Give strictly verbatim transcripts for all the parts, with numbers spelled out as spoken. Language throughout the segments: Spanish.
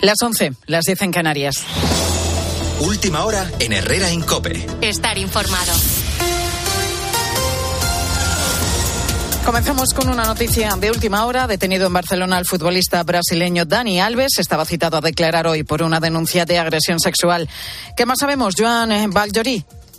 Las once, las diez en Canarias. Última hora en Herrera en COPE. Estar informado. Comenzamos con una noticia de última hora. Detenido en Barcelona el futbolista brasileño Dani Alves. Estaba citado a declarar hoy por una denuncia de agresión sexual. ¿Qué más sabemos, Joan Valjorí?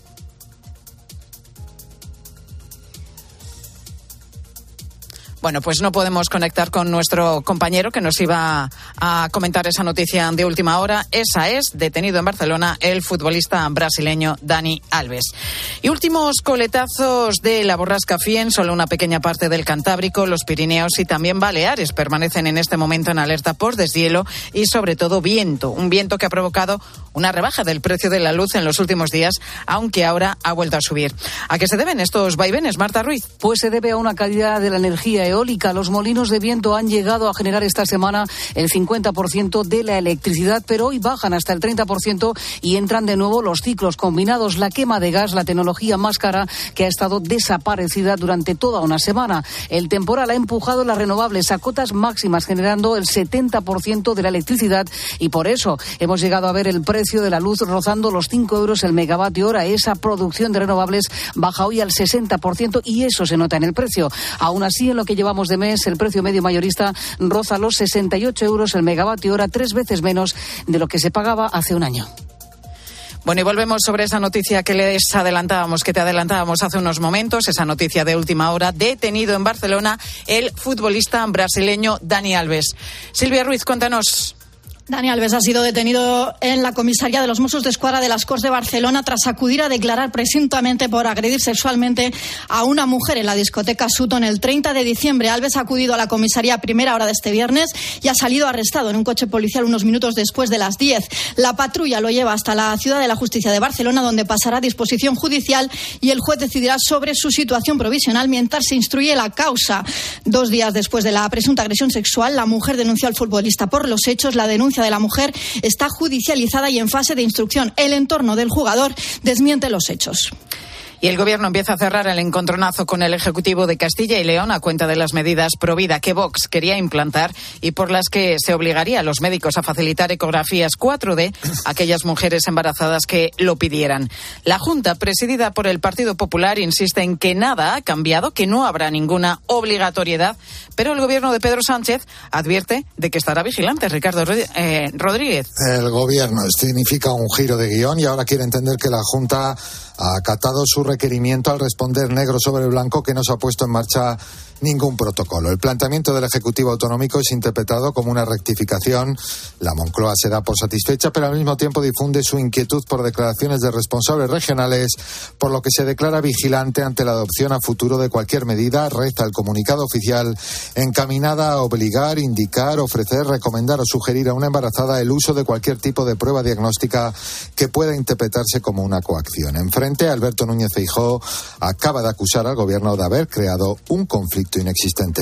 Bueno, pues no podemos conectar con nuestro compañero que nos iba a comentar esa noticia de última hora. Esa es, detenido en Barcelona, el futbolista brasileño Dani Alves. Y últimos coletazos de la borrasca Fien, solo una pequeña parte del Cantábrico, los Pirineos y también Baleares permanecen en este momento en alerta por deshielo y sobre todo viento. Un viento que ha provocado una rebaja del precio de la luz en los últimos días, aunque ahora ha vuelto a subir. ¿A qué se deben estos vaivenes, Marta Ruiz? Pues se debe a una caída de la energía eólica. Los molinos de viento han llegado a generar esta semana el cincuenta por ciento de la electricidad, pero hoy bajan hasta el treinta por ciento y entran de nuevo los ciclos combinados. La quema de gas, la tecnología más cara que ha estado desaparecida durante toda una semana. El temporal ha empujado las renovables a cotas máximas, generando el setenta por ciento de la electricidad, y por eso hemos llegado a ver el precio de la luz rozando los cinco euros el megavatio hora. Esa producción de renovables baja hoy al sesenta por ciento y eso se nota en el precio. Aún así, en lo que llevamos de mes, el precio medio mayorista roza los sesenta y ocho euros el megavatio hora, tres veces menos de lo que se pagaba hace un año. Bueno, y volvemos sobre esa noticia que les adelantábamos, que te adelantábamos hace unos momentos, esa noticia de última hora. Detenido en Barcelona el futbolista brasileño Dani Alves. Silvia Ruiz, cuéntanos. Dani Alves ha sido detenido en la comisaría de los Mossos d'Esquadra de las Corts de Barcelona tras acudir a declarar presuntamente por agredir sexualmente a una mujer en la discoteca Sutton el treinta de diciembre. Alves ha acudido a la comisaría a primera hora de este viernes y ha salido arrestado en un coche policial unos minutos después de las diez. La patrulla lo lleva hasta la Ciudad de la Justicia de Barcelona, donde pasará a disposición judicial y el juez decidirá sobre su situación provisional mientras se instruye la causa. Dos días después de la presunta agresión sexual, la mujer denunció al futbolista por los hechos. La denuncia de la mujer está judicializada y en fase de instrucción. El entorno del jugador desmiente los hechos. Y el Gobierno empieza a cerrar el encontronazo con el Ejecutivo de Castilla y León a cuenta de las medidas pro vida que Vox quería implantar y por las que se obligaría a los médicos a facilitar ecografías cuatro D a aquellas mujeres embarazadas que lo pidieran. La Junta, presidida por el Partido Popular, insiste en que nada ha cambiado, que no habrá ninguna obligatoriedad, pero el Gobierno de Pedro Sánchez advierte de que estará vigilante. Ricardo eh, Rodríguez. El Gobierno significa un giro de guión y ahora quiere entender que la Junta ha acatado su requerimiento al responder negro sobre blanco que no se ha puesto en marcha ningún protocolo. El planteamiento del Ejecutivo Autonómico es interpretado como una rectificación. La Moncloa se da por satisfecha, pero al mismo tiempo difunde su inquietud por declaraciones de responsables regionales, por lo que se declara vigilante ante la adopción a futuro de cualquier medida, reza el comunicado oficial, encaminada a obligar, indicar, ofrecer, recomendar o sugerir a una embarazada el uso de cualquier tipo de prueba diagnóstica que pueda interpretarse como una coacción. Enfrente, Alberto Núñez Feijóo acaba de acusar al Gobierno de haber creado un conflicto inexistente.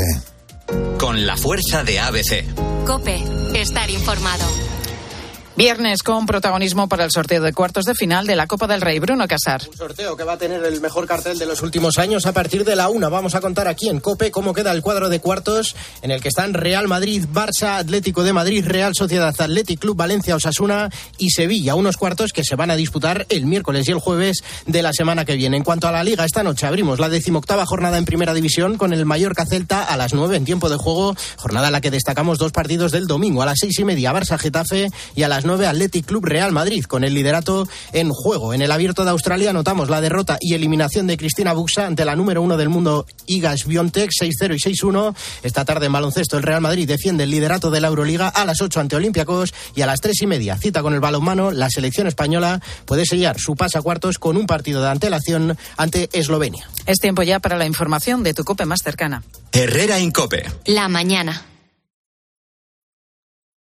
Con la fuerza de A B C. COPE, estar informado. Viernes con protagonismo para el sorteo de cuartos de final de la Copa del Rey. Bruno Casar. Un sorteo que va a tener el mejor cartel de los últimos años a partir de la una. Vamos a contar aquí en COPE cómo queda el cuadro de cuartos en el que están Real Madrid, Barça, Atlético de Madrid, Real Sociedad, Athletic Club, Valencia, Osasuna y Sevilla. Unos cuartos que se van a disputar el miércoles y el jueves de la semana que viene. En cuanto a la Liga, esta noche abrimos la decimoctava jornada en Primera División con el Mallorca Celta a las nueve en tiempo de juego. Jornada en la que destacamos dos partidos del domingo. A las seis y media Barça Getafe y a las nueve Athletic Club Real Madrid, con el liderato en juego. En el Abierto de Australia notamos la derrota y eliminación de Cristina Buxa ante la número uno del mundo, Iga Swiatek, seis cero y seis uno. Esta tarde en baloncesto el Real Madrid defiende el liderato de la Euroliga a las ocho ante Olympiacos y a las tres y media cita con el balonmano. La selección española puede sellar su pase a cuartos con un partido de antelación ante Eslovenia. Es tiempo ya para la información de tu COPE más cercana. Herrera en COPE. La mañana.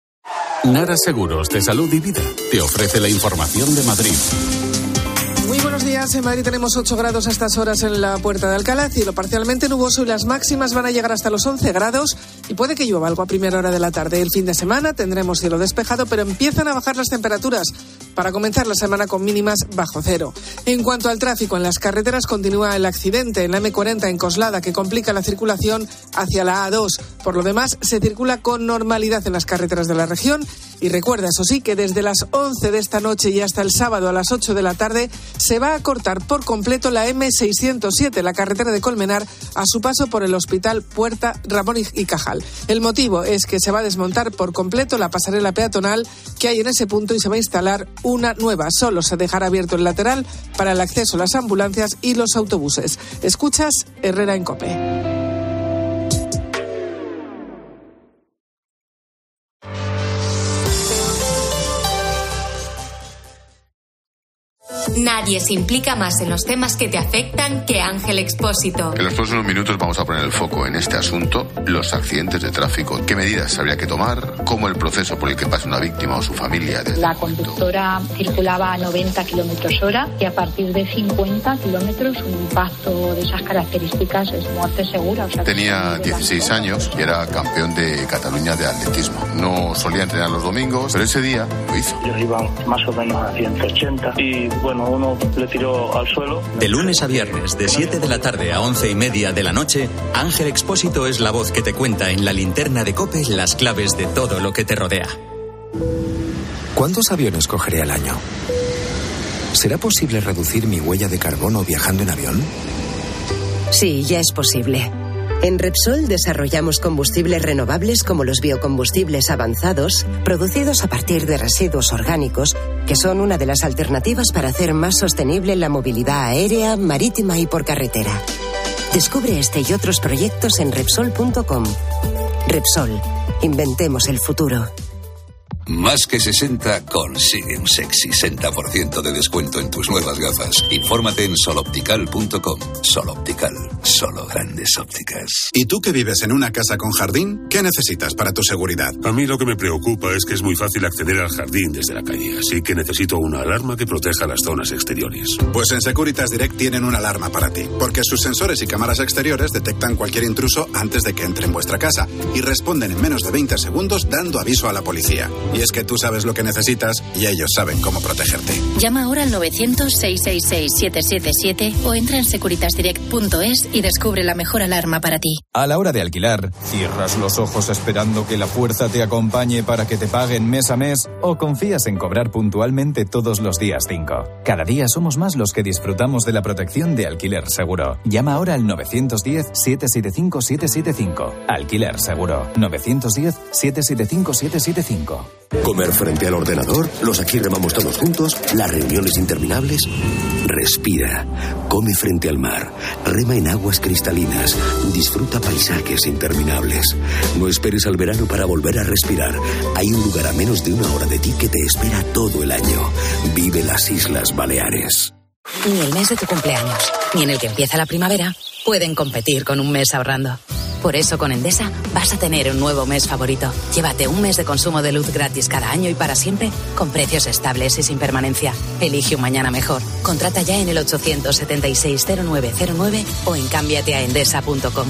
Nara Seguros de Salud y Vida te ofrece la información de Madrid. Muy buenos buenos días. En Madrid tenemos ocho grados a estas horas en la Puerta de Alcalá, cielo parcialmente nuboso y las máximas van a llegar hasta los once grados y puede que llueva algo a primera hora de la tarde. El fin de semana tendremos cielo despejado, pero empiezan a bajar las temperaturas para comenzar la semana con mínimas bajo cero. En cuanto al tráfico, en las carreteras continúa el accidente en la eme cuarenta en Coslada que complica la circulación hacia la a dos. Por lo demás, se circula con normalidad en las carreteras de la región y recuerda, eso sí, que desde las once de esta noche y hasta el sábado a las ocho de la tarde se va a cortar por completo la eme seiscientos siete, la carretera de Colmenar, a su paso por el Hospital Puerta Ramón y Cajal. El motivo es que se va a desmontar por completo la pasarela peatonal que hay en ese punto y se va a instalar una nueva. Solo se dejará abierto el lateral para el acceso a las ambulancias y los autobuses. Escuchas Herrera en COPE. Nadie se implica más en los temas que te afectan que Ángel Expósito. En los próximos minutos vamos a poner el foco en este asunto, los accidentes de tráfico. ¿Qué medidas habría que tomar? ¿Cómo el proceso por el que pasa una víctima o su familia? Desde la conductora circulaba a noventa kilómetros hora y a partir de cincuenta kilómetros un impacto de esas características es muerte segura. O sea, tenía dieciséis años y era campeón de Cataluña de atletismo. No solía entrenar los domingos, pero ese día lo hizo. Yo iba más o menos a ciento ochenta y bueno, uno le tiró al suelo. De lunes a viernes, de siete de la tarde a once y media de la noche, Ángel Expósito es la voz que te cuenta en la linterna de COPE las claves de todo lo que te rodea. ¿Cuántos aviones cogeré al año? ¿Será posible reducir mi huella de carbono viajando en avión? Sí, ya es posible. En Repsol desarrollamos combustibles renovables como los biocombustibles avanzados, producidos a partir de residuos orgánicos, que son una de las alternativas para hacer más sostenible la movilidad aérea, marítima y por carretera. Descubre este y otros proyectos en Repsol punto com. Repsol, inventemos el futuro. Más que sesenta consigue un sexy sesenta por ciento de descuento en tus nuevas gafas. Infórmate en sol optical punto com. Sol Optical, solo grandes ópticas. ¿Y tú que vives en una casa con jardín? ¿Qué necesitas para tu seguridad? A mí lo que me preocupa es que es muy fácil acceder al jardín desde la calle, así que necesito una alarma que proteja las zonas exteriores. Pues en Securitas Direct tienen una alarma para ti, porque sus sensores y cámaras exteriores detectan cualquier intruso antes de que entre en vuestra casa y responden en menos de veinte segundos dando aviso a la policía. Y es que tú sabes lo que necesitas y ellos saben cómo protegerte. Llama ahora al novecientos, seiscientos sesenta y seis, setecientos setenta y siete o entra en securitas direct punto es y descubre la mejor alarma para ti. A la hora de alquilar, ¿cierras los ojos esperando que la fuerza te acompañe para que te paguen mes a mes o confías en cobrar puntualmente todos los días cinco? Cada día somos más los que disfrutamos de la protección de Alquiler Seguro. Llama ahora al novecientos diez, setecientos setenta y cinco, setecientos setenta y cinco. Alquiler Seguro. novecientos diez, setecientos setenta y cinco, setecientos setenta y cinco. Comer frente al ordenador, los aquí remamos todos juntos, las reuniones interminables. Respira, come frente al mar, rema en aguas cristalinas, disfruta paisajes interminables. No esperes al verano para volver a respirar. Hay un lugar a menos de una hora de ti que te espera todo el año. Vive las Islas Baleares. Ni el mes de tu cumpleaños, ni en el que empieza la primavera, pueden competir con un mes ahorrando. Por eso con Endesa vas a tener un nuevo mes favorito. Llévate un mes de consumo de luz gratis cada año y para siempre, con precios estables y sin permanencia. Elige un mañana mejor. Contrata ya en el ochocientos setenta y seis, cero nueve cero nueve o en cámbiate a endesa punto com.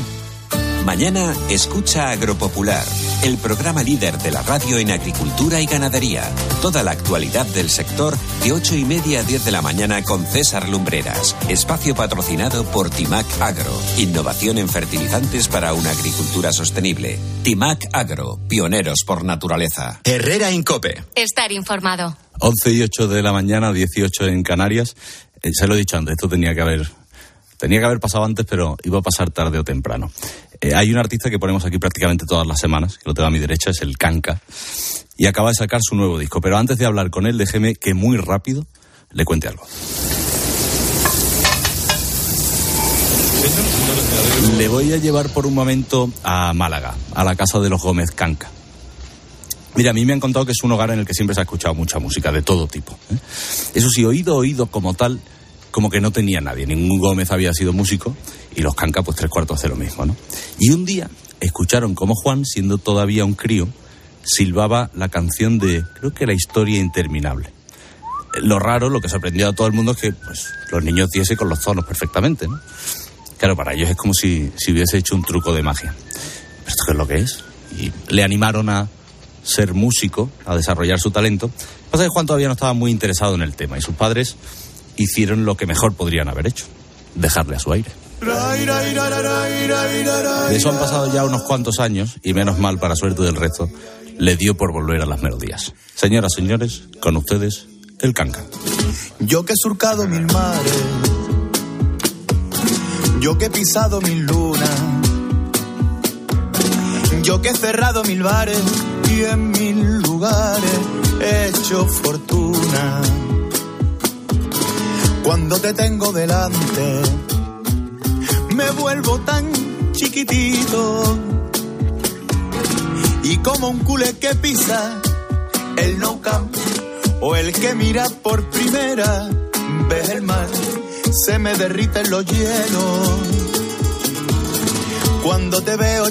Mañana escucha Agropopular, el programa líder de la radio en agricultura y ganadería. Toda la actualidad del sector de ocho y media a diez de la mañana con César Lumbreras. Espacio patrocinado por Timac Agro. Innovación en fertilizantes para una agricultura sostenible. Timac Agro, pioneros por naturaleza. Herrera en COPE. Estar informado. once y ocho de la mañana, dieciocho en Canarias. Eh, se lo he dicho antes, esto tenía que haber... Tenía que haber pasado antes, pero iba a pasar tarde o temprano. Eh, hay un artista que ponemos aquí prácticamente todas las semanas, que lo tengo a mi derecha, es el Kanka, y acaba de sacar su nuevo disco. Pero antes de hablar con él, déjeme que muy rápido le cuente algo. Le voy a llevar por un momento a Málaga, a la casa de los Gómez Kanka. Mira, a mí me han contado que es un hogar en el que siempre se ha escuchado mucha música, de todo tipo, ¿eh? Eso sí, oído, oído como tal... como que no tenía nadie, ningún Gómez había sido músico y los Kanka pues tres cuartos de lo mismo, ¿no? Y un día escucharon cómo Juan, siendo todavía un crío, silbaba la canción de, creo que La historia interminable. lo raro, lo que sorprendió a todo el mundo es que pues, los niños diesen con los tonos perfectamente, ¿no? Claro, para ellos es como si, si hubiese hecho un truco de magia. ¿Pero esto qué es lo que es? Y le animaron a ser músico, a desarrollar su talento. Lo que pasa es que Juan todavía no estaba muy interesado en el tema y sus padres hicieron lo que mejor podrían haber hecho, dejarle a su aire. De eso han pasado ya unos cuantos años y menos mal, para suerte del resto, le dio por volver a las melodías. Señoras, señores, con ustedes, el Canca. Yo que he surcado mil mares, yo que he pisado mil lunas, yo que he cerrado mil bares y en mil lugares he hecho fortuna. Cuando te tengo delante me vuelvo tan chiquitito y como un culé que pisa el no camp o el que mira por primera vez el mar, se me derriten los hielos cuando te veo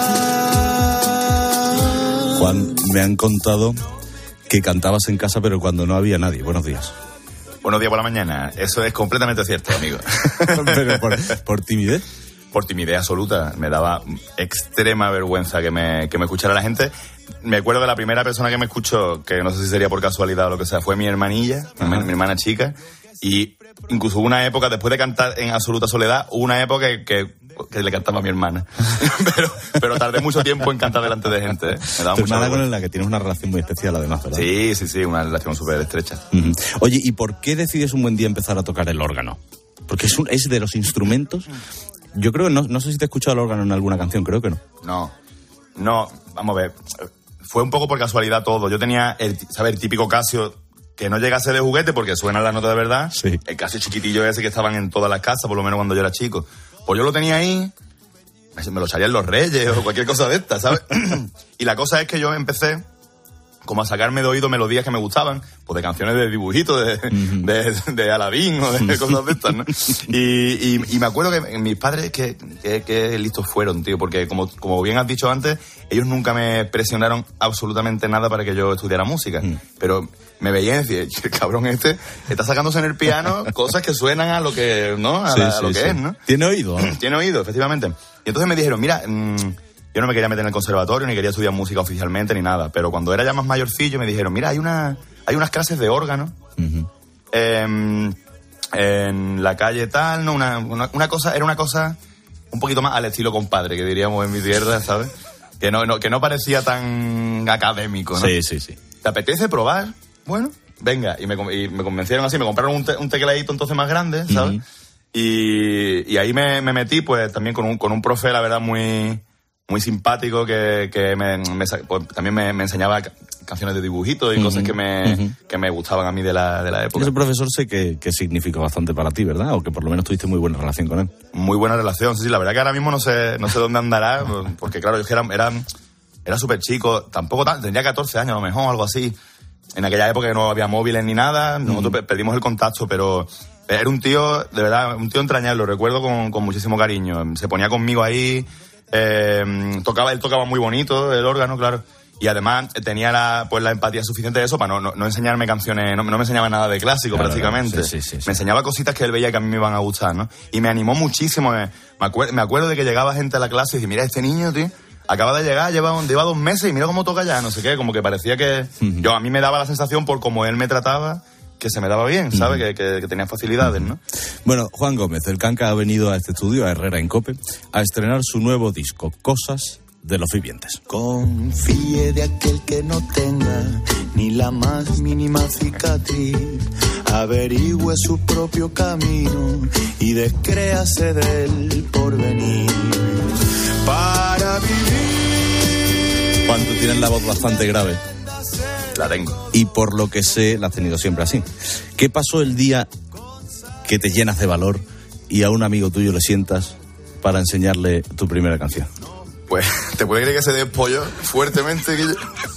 llegar. Juan, me han contado que cantabas en casa pero cuando no había nadie. Buenos días. Buenos días por la mañana. Eso es completamente cierto, amigo. ¿Pero por, por timidez? Por timidez absoluta. Me daba extrema vergüenza que me, que me escuchara la gente. Me acuerdo de la primera persona que me escuchó, que no sé si sería por casualidad o lo que sea, fue mi hermanilla, mi, mi hermana chica. Y incluso hubo una época, después de cantar en absoluta soledad, hubo una época que, que, que le cantaba a mi hermana. pero, pero tardé mucho tiempo en cantar delante de gente. ¿eh? Me daba tu mucha hermana vergüenza. con la que tienes una relación muy especial, además, ¿verdad? Sí, sí, sí, una relación súper estrecha. Uh-huh. Oye, ¿y por qué decides un buen día empezar a tocar el órgano? Porque es, un, es de los instrumentos. Yo creo que no, no sé si te he escuchado el órgano en alguna canción, creo que no. No, no, vamos a ver. Fue un poco por casualidad todo. Yo tenía el, ¿sabes? El típico Casio que no llega a ser de juguete porque suenan las notas de verdad. Sí. El Casio chiquitillo ese que estaban en todas las casas, por lo menos cuando yo era chico. Pues yo lo tenía ahí, me lo echarían los Reyes o cualquier cosa de esta, ¿sabes? Y la cosa es que yo empecé como a sacarme de oído melodías que me gustaban, pues de canciones de dibujitos, de, uh-huh. de, de Aladín o de cosas de estas, ¿no? Y, y, y me acuerdo que mis padres, que, que, que listos fueron, tío, porque como, como bien has dicho antes, ellos nunca me presionaron absolutamente nada para que yo estudiara música, uh-huh. pero me veían y decían, el cabrón este está sacándose en el piano cosas que suenan a lo que, ¿no? A, sí, la, a lo sí, que sí. es, ¿no? Tiene oído, ¿no? Tiene oído, efectivamente. Y entonces me dijeron, mira, mmm, yo no me quería meter en el conservatorio, ni quería estudiar música oficialmente, ni nada. Pero cuando era ya más mayorcillo, me dijeron, mira, hay una hay unas clases de órgano uh-huh. eh, en la calle tal, ¿no? Una, una, una cosa, era una cosa un poquito más al estilo compadre, que diríamos en mi tierra, ¿sabes? Que no, no, que no parecía tan académico, ¿no? Sí, sí, sí. ¿Te apetece probar? Bueno, venga. Y me, y me convencieron así, me compraron un, te, un tecladito entonces más grande, ¿sabes? Uh-huh. Y, y ahí me, me metí, pues, también con un, con un profe, la verdad, muy... muy simpático, que, que me, me, pues, también me, me enseñaba canciones de dibujitos y uh-huh, cosas que me, uh-huh. que me gustaban a mí de la, de la época. Ese profesor sé que, que significó bastante para ti, ¿verdad? O que por lo menos tuviste muy buena relación con él. Muy buena relación, sí, sí. La verdad que ahora mismo no sé, no sé dónde andará, porque claro, yo era, era, era súper chico, tampoco tan, tendría catorce años a lo mejor, algo así. En aquella época que no había móviles ni nada, nosotros uh-huh. perdimos el contacto, pero era un tío, de verdad, un tío entrañable, lo recuerdo con, con muchísimo cariño. Se ponía conmigo ahí. Eh, tocaba, él tocaba muy bonito el órgano, claro, y además tenía la, pues la empatía suficiente de eso para no, no, no enseñarme canciones, no, no me enseñaba nada de clásico, claro, prácticamente. Sí, sí, sí, sí. Me enseñaba cositas que él veía que a mí me iban a gustar, ¿no? Y me animó muchísimo. Me, me, acuer, me acuerdo de que llegaba gente a la clase y decía, mira, este niño, tío, acaba de llegar, lleva, lleva dos meses y mira cómo toca ya, no sé qué, como que parecía que uh-huh. yo, a mí me daba la sensación por cómo él me trataba, que se me daba bien, ¿sabes? Uh-huh. Que, que, que tenía facilidades, ¿no? Bueno, Juan Gómez, el Canca, ha venido a este estudio, a Herrera en COPE, a estrenar su nuevo disco, Cosas de los Vivientes. Confíe de aquel que no tenga ni la más mínima cicatriz, averigüe su propio camino y descréase del porvenir para vivir. Juan, tú tienes la voz bastante grave. La tengo. Y por lo que sé, la has tenido siempre así. ¿Qué pasó el día que te llenas de valor y a un amigo tuyo le sientas para enseñarle tu primera canción? Pues, ¿te puedes creer que se despolló fuertemente? Que yo...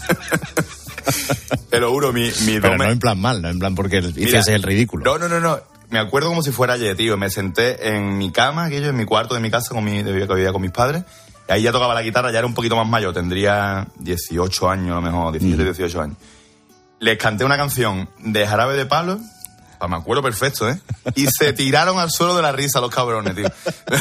Te lo juro, mi... mi Pero no en plan mal, no en plan porque dices el ridículo. No, no, no, no. Me acuerdo como si fuera ayer, tío. Me senté en mi cama, aquello, en mi cuarto de mi casa, con mi, que vivía con mis padres. Y ahí ya tocaba la guitarra, ya era un poquito más mayor, tendría dieciocho años a lo mejor, diecisiete, dieciocho años. les canté una canción de Jarabe de Palo, me acuerdo perfecto, ¿eh? Y se tiraron al suelo de la risa los cabrones, tío.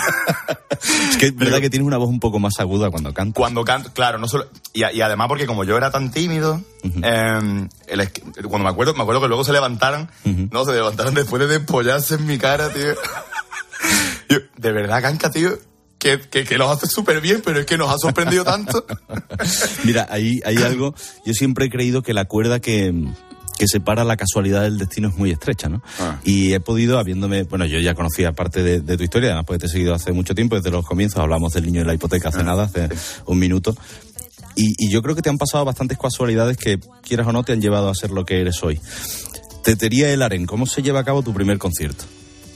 Es que es verdad que tienes una voz un poco más aguda cuando cantas. Cuando canto, claro, no solo... Y, y además porque como yo era tan tímido, uh-huh. eh, el, cuando me acuerdo, me acuerdo que luego se levantaron, uh-huh. no, se levantaron después de despollarse en mi cara, tío. Yo, de verdad, Canca, tío, que, que, que los hace súper bien, pero es que nos ha sorprendido tanto. Mira, ahí hay algo... Yo siempre he creído que la cuerda que... que separa la casualidad del destino es muy estrecha, ¿no? Ah. Y he podido, habiéndome... Bueno, yo ya conocía parte de, de tu historia, además porque te he seguido hace mucho tiempo, desde los comienzos, hablamos del niño de la hipoteca hace ah. nada, hace un minuto. Y, y yo creo que te han pasado bastantes casualidades que, quieras o no, te han llevado a ser lo que eres hoy. Tetería El Harén, ¿cómo se lleva a cabo tu primer concierto?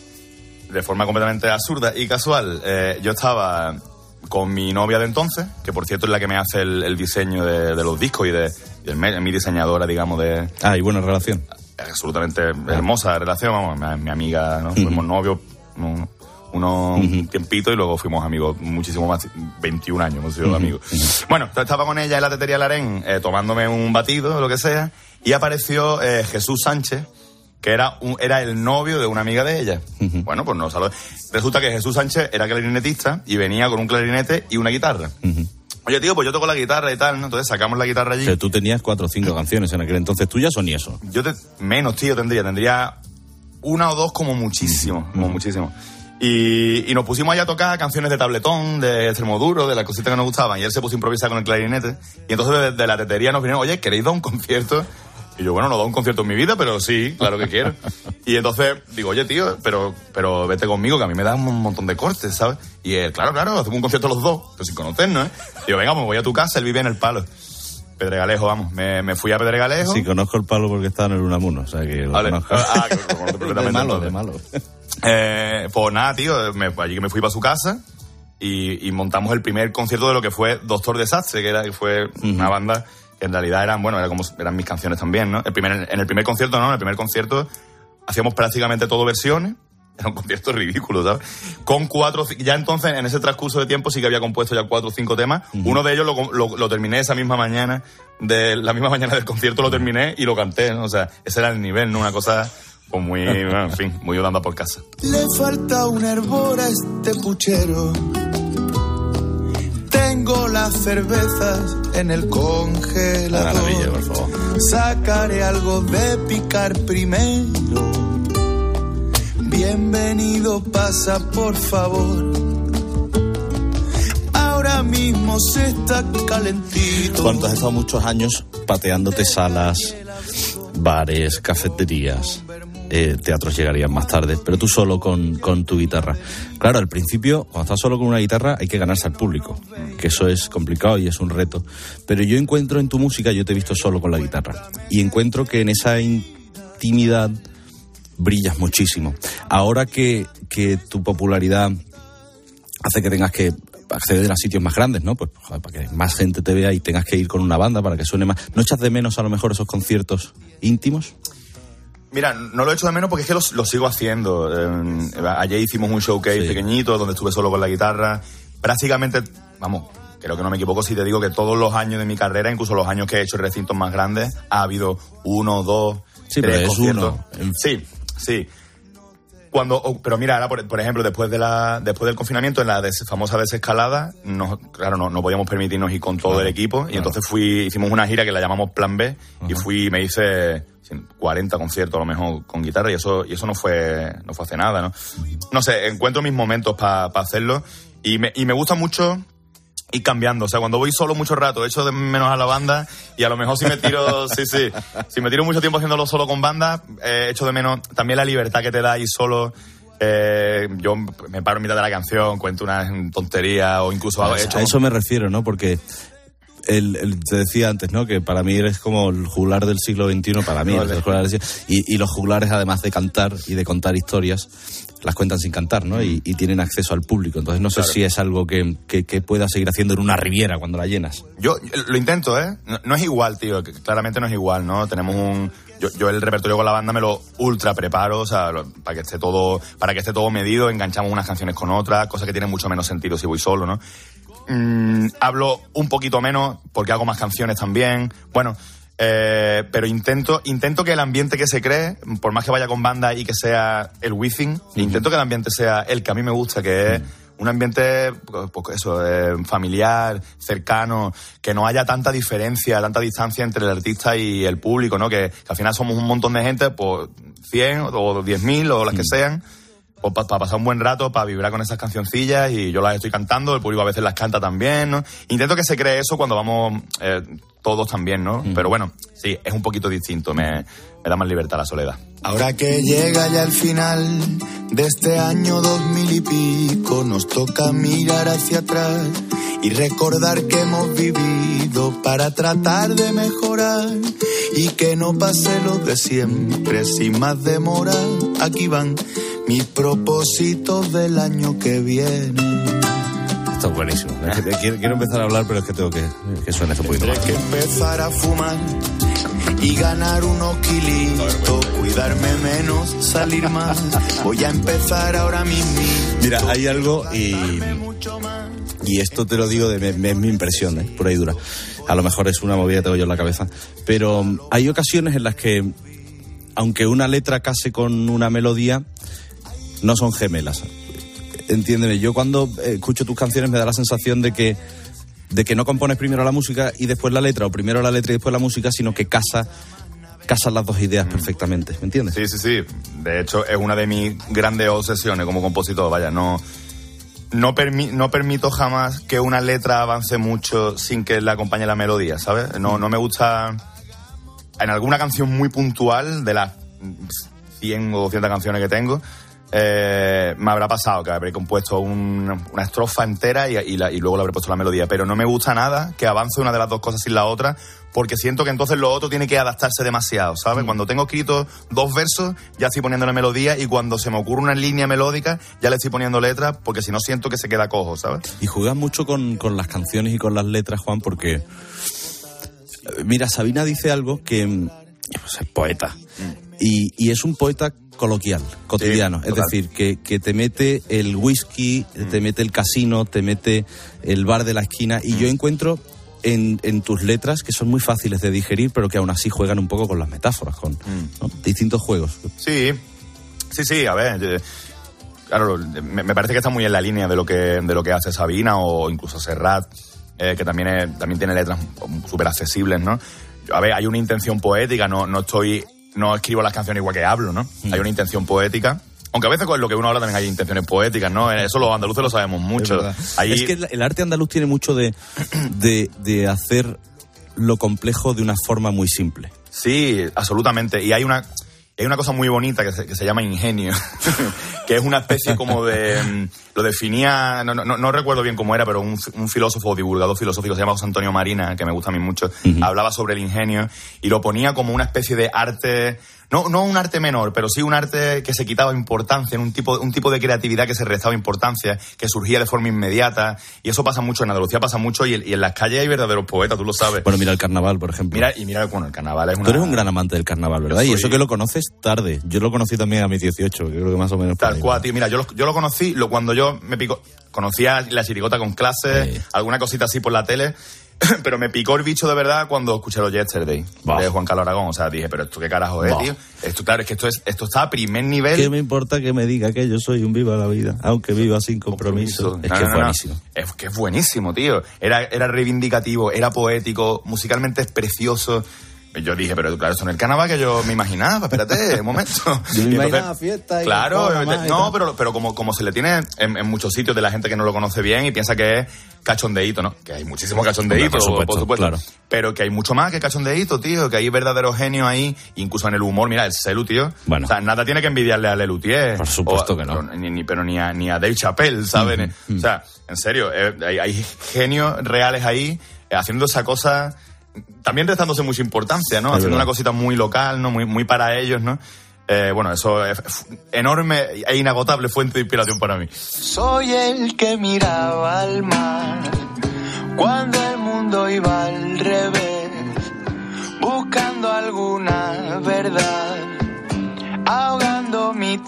De forma completamente absurda y casual. Eh, yo estaba con mi novia de entonces, que por cierto es la que me hace el, el diseño de, de los discos y de... Y el, mi diseñadora, digamos, de... Ah, y buena relación. Absolutamente ah. hermosa relación, vamos, mi, mi amiga, ¿no? Uh-huh. Fuimos novios unos uno, uh-huh. un tiempito y luego fuimos amigos muchísimo más, veintiún años hemos sido uh-huh. amigos. Uh-huh. Bueno, estaba con ella en la Tetería El Harén, eh, tomándome un batido, lo que sea, y apareció eh, Jesús Sánchez, que era un, era el novio de una amiga de ella. Uh-huh. Bueno, pues no, salud. Resulta que Jesús Sánchez era clarinetista y venía con un clarinete y una guitarra. Uh-huh. Oye, tío, pues yo toco la guitarra y tal, ¿no? Entonces sacamos la guitarra allí. O sea, tú tenías cuatro o cinco canciones en aquel entonces, ¿tuyas o ni eso? Yo te, menos, tío, tendría. Tendría una o dos como muchísimo, uh-huh. como muchísimo. Y, y nos pusimos allá a tocar canciones de tabletón, de Extremoduro, de las cositas que nos gustaban. Y él se puso a improvisar con el clarinete. Y entonces de, de la tetería nos vinieron, oye, ¿queréis dar un concierto? Y yo, bueno, no he dado un concierto en mi vida, pero sí, claro que quiero. Y entonces digo, oye, tío, pero, pero vete conmigo, que a mí me dan un montón de cortes, ¿sabes? Y él, claro, claro, hacemos un concierto los dos, pero sin conocernos, ¿eh? Y yo, venga, pues voy a tu casa, él vive en El Palo. Pedregalejo, vamos. Me, me fui a Pedregalejo. Sí, conozco El Palo porque estaba en el Unamuno, o sea que lo vale. conozco. Ah, que lo conozco perfectamente. De malo, de malo. Eh, pues nada, tío, me, allí que me fui para su casa y, y montamos el primer concierto de lo que fue Doctor Desastre, que era que fue uh-huh. una banda... que en realidad eran, bueno, era como, eran mis canciones también, ¿no? El primer, en el primer concierto, ¿no? En el primer concierto hacíamos prácticamente todo versiones. Era un concierto ridículo, ¿sabes? Con cuatro... Ya entonces, en ese transcurso de tiempo, sí que había compuesto ya cuatro o cinco temas. Uh-huh. Uno de ellos lo, lo, lo terminé esa misma mañana. De la misma mañana del concierto lo terminé y lo canté, ¿no? O sea, ese era el nivel, ¿no? Una cosa... Pues muy, bueno, en fin, muy dando por casa. Le falta un hervor a este puchero. Tengo las cervezas en el congelador. Maravilla, por favor. Sacaré algo de picar primero. Bienvenido, pasa por favor. Ahora mismo se está calentito. Juan, tú has estado muchos años pateándote salas, bares, cafeterías. Eh, teatros llegarían más tarde, pero tú solo con, con tu guitarra. Claro, al principio, cuando estás solo con una guitarra, hay que ganarse al público, que eso es complicado y es un reto. Pero yo encuentro en tu música, yo te he visto solo con la guitarra, y encuentro que en esa intimidad brillas muchísimo. Ahora que, que tu popularidad hace que tengas que acceder a sitios más grandes, ¿no? Pues joder, para que más gente te vea y tengas que ir con una banda para que suene más. ¿No echas de menos a lo mejor esos conciertos íntimos? Mira, no lo echo de menos porque es que lo, lo sigo haciendo. Eh, ayer hicimos un showcase sí. pequeñito donde estuve solo con la guitarra. Prácticamente, vamos, creo que no me equivoco si te digo que todos los años de mi carrera, incluso los años que he hecho en recintos más grandes, ha habido uno, dos, sí, tres pero conciertos. Es uno. Sí, sí. Cuando, oh, pero mira, ahora por, por ejemplo, después de la después del confinamiento, en la des, famosa desescalada, nos, claro, no, no podíamos permitirnos ir con todo claro, el equipo claro. y entonces fui hicimos una gira que la llamamos Plan B uh-huh. y fui me hice cuarenta conciertos a lo mejor con guitarra y eso y eso no fue no fue hace nada, ¿no? No sé, encuentro mis momentos para pa hacerlo y me, y me gusta mucho ir cambiando, o sea, cuando voy solo mucho rato echo de menos a la banda y a lo mejor si me tiro, sí, sí, si me tiro mucho tiempo haciéndolo solo con banda, eh, echo de menos también la libertad que te da ir solo. Eh, yo me paro en mitad de la canción, cuento una tontería o incluso a, hecho... a eso me refiero, ¿no? Porque el, el, te decía antes, ¿no? Que para mí eres como el juglar del siglo veintiuno, para mí. No, el juglar del... y, y los juglares, además de cantar y de contar historias, las cuentan sin cantar, ¿no? Y, y tienen acceso al público. Entonces no sé claro. si es algo que, que, que puedas seguir haciendo en una riviera cuando la llenas. Yo lo intento, ¿eh? No, no es igual, tío. Claramente no es igual, ¿no? Tenemos un... Yo, yo el repertorio con la banda me lo ultra preparo, o sea, lo, para que esté todo para que esté todo medido, enganchamos unas canciones con otras, cosas que tienen mucho menos sentido si voy solo, ¿no? Mm, hablo un poquito menos porque hago más canciones también. Bueno, Eh, pero intento intento que el ambiente que se cree, por más que vaya con banda y que sea el Wizzing, uh-huh. intento que el ambiente sea el que a mí me gusta, que es un ambiente pues eso, eh, familiar, cercano, que no haya tanta diferencia, tanta distancia entre el artista y el público, ¿no? Que, que al final somos un montón de gente, pues cien o diez mil o las uh-huh. que sean, pues para pa pasar un buen rato, para vibrar con esas cancioncillas, y yo las estoy cantando, el público a veces las canta también, ¿no? Intento que se cree eso cuando vamos eh, todos también, ¿no? Mm. Pero bueno, sí, es un poquito distinto, me, me da más libertad la soledad. Ahora que llega ya el final de este año dos mil y pico, nos toca mirar hacia atrás y recordar que hemos vivido para tratar de mejorar y que no pase lo de siempre sin más demora. Aquí van mis propósitos del año que viene. Esto es buenísimo. Es que quiero, quiero empezar a hablar, pero es que tengo que, que suene esto un poquito más. Tendré que empezar a fumar y ganar unos kilitos, cuidarme menos, salir más. Voy a empezar ahora mismo. Mira, hay algo y... Y esto te lo digo, de, de, es mi impresión, ¿eh? Por ahí dura. A lo mejor es una movida que tengo yo en la cabeza. Pero hay ocasiones en las que, aunque una letra case con una melodía, no son gemelas. Entiéndeme, yo cuando escucho tus canciones me da la sensación de que de que no compones primero la música y después la letra, o primero la letra y después la música, sino que casa casan las dos ideas mm. perfectamente, ¿me entiendes? Sí, sí, sí. De hecho, es una de mis grandes obsesiones como compositor. Vaya, no no, permi no permito jamás que una letra avance mucho sin que le acompañe la melodía, ¿sabes? No, no me gusta... En alguna canción muy puntual, de las cien o doscientas canciones que tengo, Eh, me habrá pasado que habré compuesto un, una estrofa entera y, y, la, y luego le habré puesto la melodía, pero no me gusta nada que avance una de las dos cosas sin la otra, porque siento que entonces lo otro tiene que adaptarse demasiado, ¿sabes? Mm. Cuando tengo escrito dos versos ya estoy poniéndole melodía, y cuando se me ocurre una línea melódica ya le estoy poniendo letra, porque si no siento que se queda cojo, ¿sabes? Y juegas mucho con, con las canciones y con las letras, Juan, porque mira, Sabina dice algo que pues, es poeta mm. y, y es un poeta coloquial, cotidiano, sí, es decir, que, que te mete el whisky, mm. te mete el casino, te mete el bar de la esquina, y mm. yo encuentro en, en tus letras que son muy fáciles de digerir, pero que aún así juegan un poco con las metáforas, con mm. ¿no? distintos juegos. Sí, sí, sí, a ver, yo, claro, me, me parece que está muy en la línea de lo que, de lo que hace Sabina o incluso Serrat, eh, que también, es, también tiene letras súper accesibles, ¿no? A ver, hay una intención poética, no, no estoy... No escribo las canciones igual que hablo, ¿no? Mm. Hay una intención poética. Aunque a veces con lo que uno habla también hay intenciones poéticas, ¿no? Eso los andaluces lo sabemos mucho. Es, Ahí... es que el, el arte andaluz tiene mucho de, de, de hacer lo complejo de una forma muy simple. Sí, absolutamente. Y hay una... Hay una cosa muy bonita que se, que se llama ingenio, que es una especie como de... Lo definía, no, no, no recuerdo bien cómo era, pero un, un filósofo, divulgador filosófico, se llama José Antonio Marina, que me gusta a mí mucho, uh-huh. hablaba sobre el ingenio y lo ponía como una especie de arte... No, no un arte menor, pero sí un arte que se quitaba importancia, un tipo, un tipo de creatividad que se restaba importancia, que surgía de forma inmediata, y eso pasa mucho en Andalucía, pasa mucho, y, y en las calles hay verdaderos poetas, tú lo sabes. Bueno, mira el carnaval, por ejemplo. Mira, y mira, bueno, el carnaval es una... Tú eres un gran amante del carnaval, ¿verdad? Soy... Y eso que lo conoces tarde. Yo lo conocí también a mis dieciocho, que creo que más o menos... Tal cual, tío. Mira, yo lo, yo lo conocí lo, cuando yo me pico... Conocía la chirigota con clases, sí. alguna cosita así por la tele... Pero me picó el bicho de verdad cuando escuché los Yesterday bah. de Juan Carlos Aragón. O sea, dije, pero esto qué carajo es, bah. tío. Esto, claro, es que esto es esto está a primer nivel. ¿Qué me importa que me diga que yo soy un viva la vida, aunque viva sin compromiso? compromiso. Es no, que no, es no, buenísimo. No. Es que es buenísimo, tío. Era, era reivindicativo, era poético, musicalmente es precioso. Yo dije, pero claro, eso no es el carnaval que yo me imaginaba, espérate, un momento. Yo me imaginaba fiesta y... Claro, y no, pero, pero como, como se le tiene en, en muchos sitios de la gente que no lo conoce bien y piensa que es cachondeíto, ¿no? Que hay muchísimo cachondeíto, por supuesto, por supuesto claro. Pero que hay mucho más que cachondeíto, tío, que hay verdaderos genios ahí, incluso en el humor. Mira, el Celu, tío. Bueno. O sea, nada tiene que envidiarle a Lelutier. Por supuesto o, que no. Pero ni, ni, pero ni, a, ni a Dave Chappelle, ¿sabes? Mm-hmm. O sea, en serio, eh, hay, hay genios reales ahí eh, haciendo esa cosa... También restándose mucha importancia, ¿no? Es Haciendo verdad. Una cosita muy local, ¿no? Muy, muy para ellos, ¿no? Eh, bueno, eso es enorme e inagotable fuente de inspiración para mí. Soy el que miraba al mar cuando el mundo iba al revés, buscando alguna verdad, ahogando mi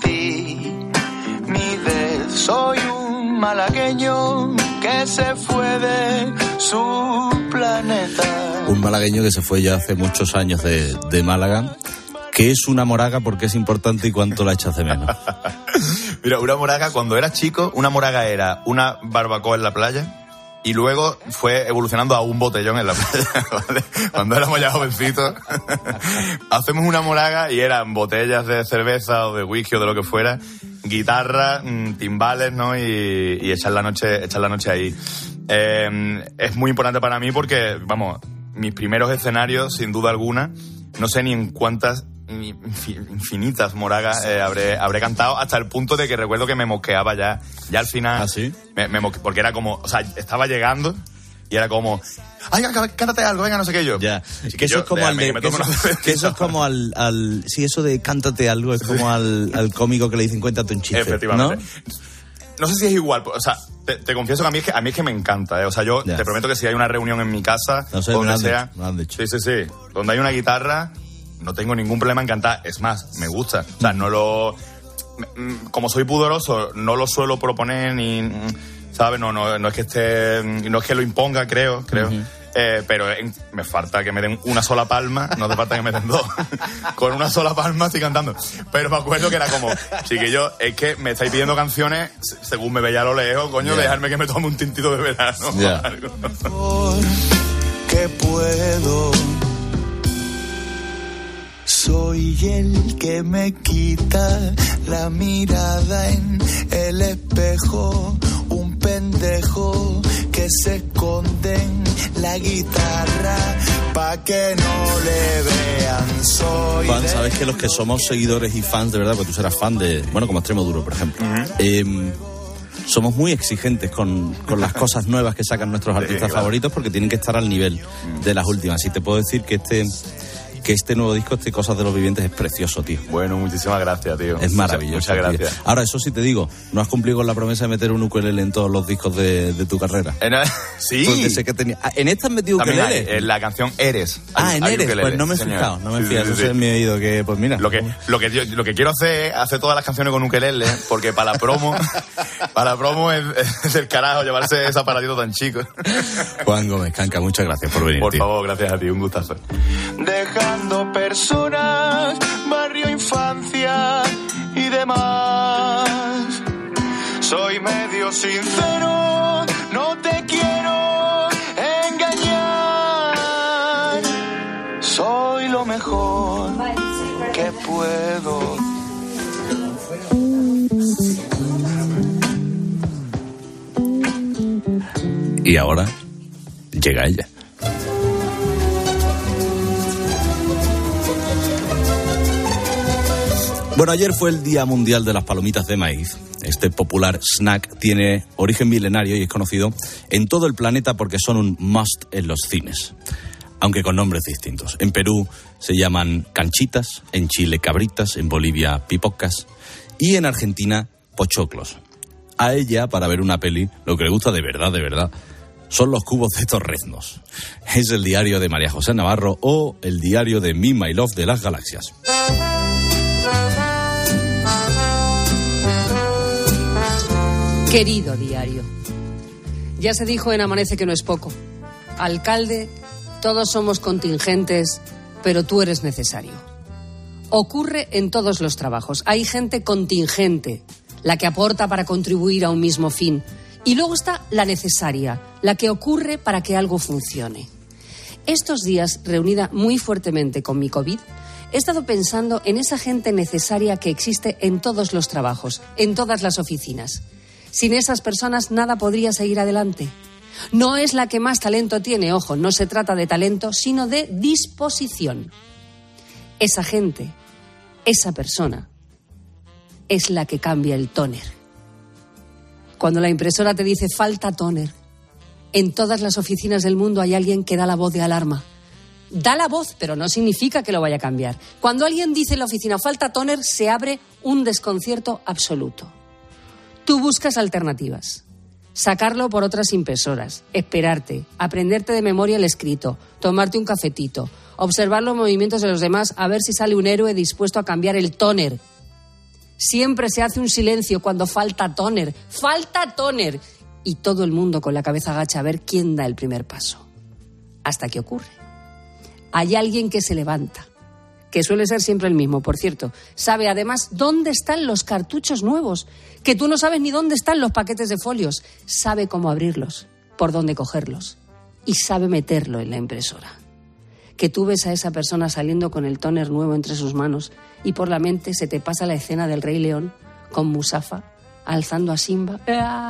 timidez. Soy un malagueño que se fue de su planeta. Un un malagueño que se fue ya hace muchos años de, de Málaga. ¿Qué es una moraga? ¿Por qué es importante y cuánto la echas de menos? Mira, una moraga, cuando era chico, una moraga era una barbacoa en la playa y luego fue evolucionando a un botellón en la playa, ¿vale? Cuando éramos ya jovencitos, hacemos una moraga y eran botellas de cerveza o de whisky o de lo que fuera, guitarra, timbales, ¿no? Y, y echar la noche, echar la noche ahí. Eh, es muy importante para mí porque, vamos, mis primeros escenarios, sin duda alguna, no sé ni en cuántas infinitas moragas eh, habré, habré cantado, hasta el punto de que recuerdo que me mosqueaba ya, ya al final. ¿Ah, sí? Me, me mosque, porque era como, o sea, estaba llegando y era como, ay, cántate algo, venga, no sé qué yo. Ya, que, que eso yo, es como al de, que, que, eso, que eso es como al, al, sí, eso de cántate algo es como al, al cómico que le dicen cuéntate un chiste. Efectivamente. ¿No? No sé si es igual, o sea, te, te confieso que a mí es que, a mí es que me encanta, ¿eh? O sea, yo ya. te prometo que si hay una reunión en mi casa, no sé, donde me sea, dicho, me han dicho. sí, sí, sí, donde hay una guitarra, no tengo ningún problema en cantar, es más, me gusta, o sea, no lo, como soy pudoroso, no lo suelo proponer ni, ¿sabes? No, no, no es que esté, no es que lo imponga, creo, creo. Uh-huh. Eh, pero eh, me falta que me den una sola palma, no hace falta que me den dos. Con una sola palma estoy cantando. Pero me acuerdo que era como, chiquillo, es que me estáis pidiendo canciones, según me veía a lo lejos, coño, yeah. dejarme que me tome un tintito de verano. Yeah. Que puedo. Soy el que me quita la mirada en el espejo, un pendejo que se esconde en la guitarra pa' que no le vean. Soy Juan, sabes que los que somos seguidores y fans de verdad, porque tú serás fan de, bueno, como Extremo Duro, por ejemplo, uh-huh. eh, somos muy exigentes con, con las cosas nuevas que sacan nuestros artistas sí, claro. favoritos, porque tienen que estar al nivel de las últimas. Y te puedo decir que este... que este nuevo disco, este Cosas de los Vivientes, es precioso, tío. Bueno, muchísimas gracias, tío. Es maravilloso. Muchas, muchas gracias. Tío. Ahora, eso sí te digo, no has cumplido con la promesa de meter un ukelele en todos los discos de, de tu carrera. En, sí. Porque sé que tenía... ¿En esta has metido ukelele? Hay, en la canción Eres. Hay, ah, en hay Eres. Ukelele, pues no me he fijado, no me he fijado. Sí, sí, sí, eso sí. es mi oído, que pues mira. Lo que, lo que, yo, lo que quiero hacer es hacer todas las canciones con ukelele, porque para la promo, para la promo es, es del carajo llevarse ese aparatito tan chico. Juan Gómez Canca, muchas gracias por venir, Por tío. favor, gracias a ti, un gustazo. Dejando personas, barrio, infancia y demás. Soy medio sincero, no te quiero engañar. Soy lo mejor que puedo. Y ahora llega ella. Bueno, ayer fue el Día Mundial de las Palomitas de Maíz. Este popular snack tiene origen milenario y es conocido en todo el planeta porque son un must en los cines, aunque con nombres distintos. En Perú se llaman canchitas, en Chile cabritas, en Bolivia pipocas y en Argentina pochoclos. A ella, para ver una peli, lo que le gusta de verdad, de verdad, son los cubos de torreznos. Es el diario de María José Navarro o el diario de Me, My Love de las Galaxias. Querido diario, ya se dijo en Amanece que no es poco. Alcalde, todos somos contingentes, pero tú eres necesario. Ocurre en todos los trabajos. Hay gente contingente, la que aporta para contribuir a un mismo fin. Y luego está la necesaria, la que ocurre para que algo funcione. Estos días, reunida muy fuertemente con mi COVID, he estado pensando en esa gente necesaria que existe en todos los trabajos, en todas las oficinas. Sin esas personas nada podría seguir adelante. No es la que más talento tiene, ojo, no se trata de talento, sino de disposición. Esa gente, esa persona, es la que cambia el tóner. Cuando la impresora te dice falta tóner, en todas las oficinas del mundo hay alguien que da la voz de alarma. Da la voz, pero no significa que lo vaya a cambiar. Cuando alguien dice en la oficina falta tóner, se abre un desconcierto absoluto. Tú buscas alternativas. Sacarlo por otras impresoras, esperarte, aprenderte de memoria el escrito, tomarte un cafetito, observar los movimientos de los demás a ver si sale un héroe dispuesto a cambiar el tóner. Siempre se hace un silencio cuando falta tóner. ¡Falta tóner! Y todo el mundo con la cabeza agacha a ver quién da el primer paso. Hasta que ocurre. hay alguien que se levanta, que suele ser siempre el mismo, por cierto. Sabe además dónde están los cartuchos nuevos, que tú no sabes ni dónde están los paquetes de folios. Sabe cómo abrirlos, por dónde cogerlos y sabe meterlo en la impresora. Que tú ves a esa persona saliendo con el tóner nuevo entre sus manos y por la mente se te pasa la escena del Rey León con Musafa alzando a Simba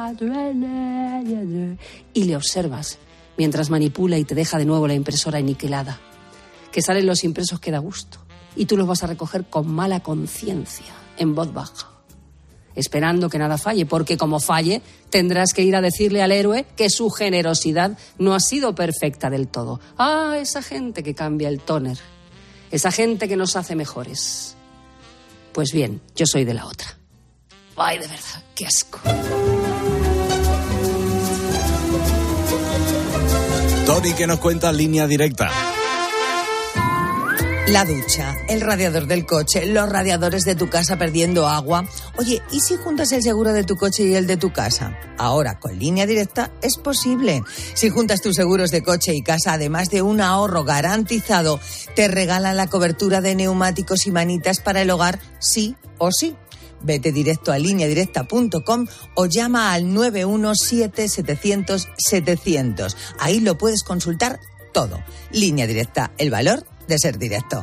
y le observas mientras manipula y te deja de nuevo la impresora aniquilada. Que salen los impresos que da gusto y tú los vas a recoger con mala conciencia, en voz baja, esperando que nada falle, porque como falle tendrás que ir a decirle al héroe que su generosidad no ha sido perfecta del todo. Ah, esa gente que cambia el tóner, esa gente que nos hace mejores. Pues bien, yo soy de la otra. Ay, de verdad, qué asco. Tony, ¿qué nos cuenta Línea Directa? La ducha, el radiador del coche, los radiadores de tu casa perdiendo agua. Oye, ¿y si juntas el seguro de tu coche y el de tu casa? Ahora, con Línea Directa es posible. Si juntas tus seguros de coche y casa, además de un ahorro garantizado, te regalan la cobertura de neumáticos y manitas para el hogar, sí o sí. Vete directo a línea directa punto com o llama al nueve uno siete setecientos setecientos. Ahí lo puedes consultar todo. Línea Directa, el valor de ser directo.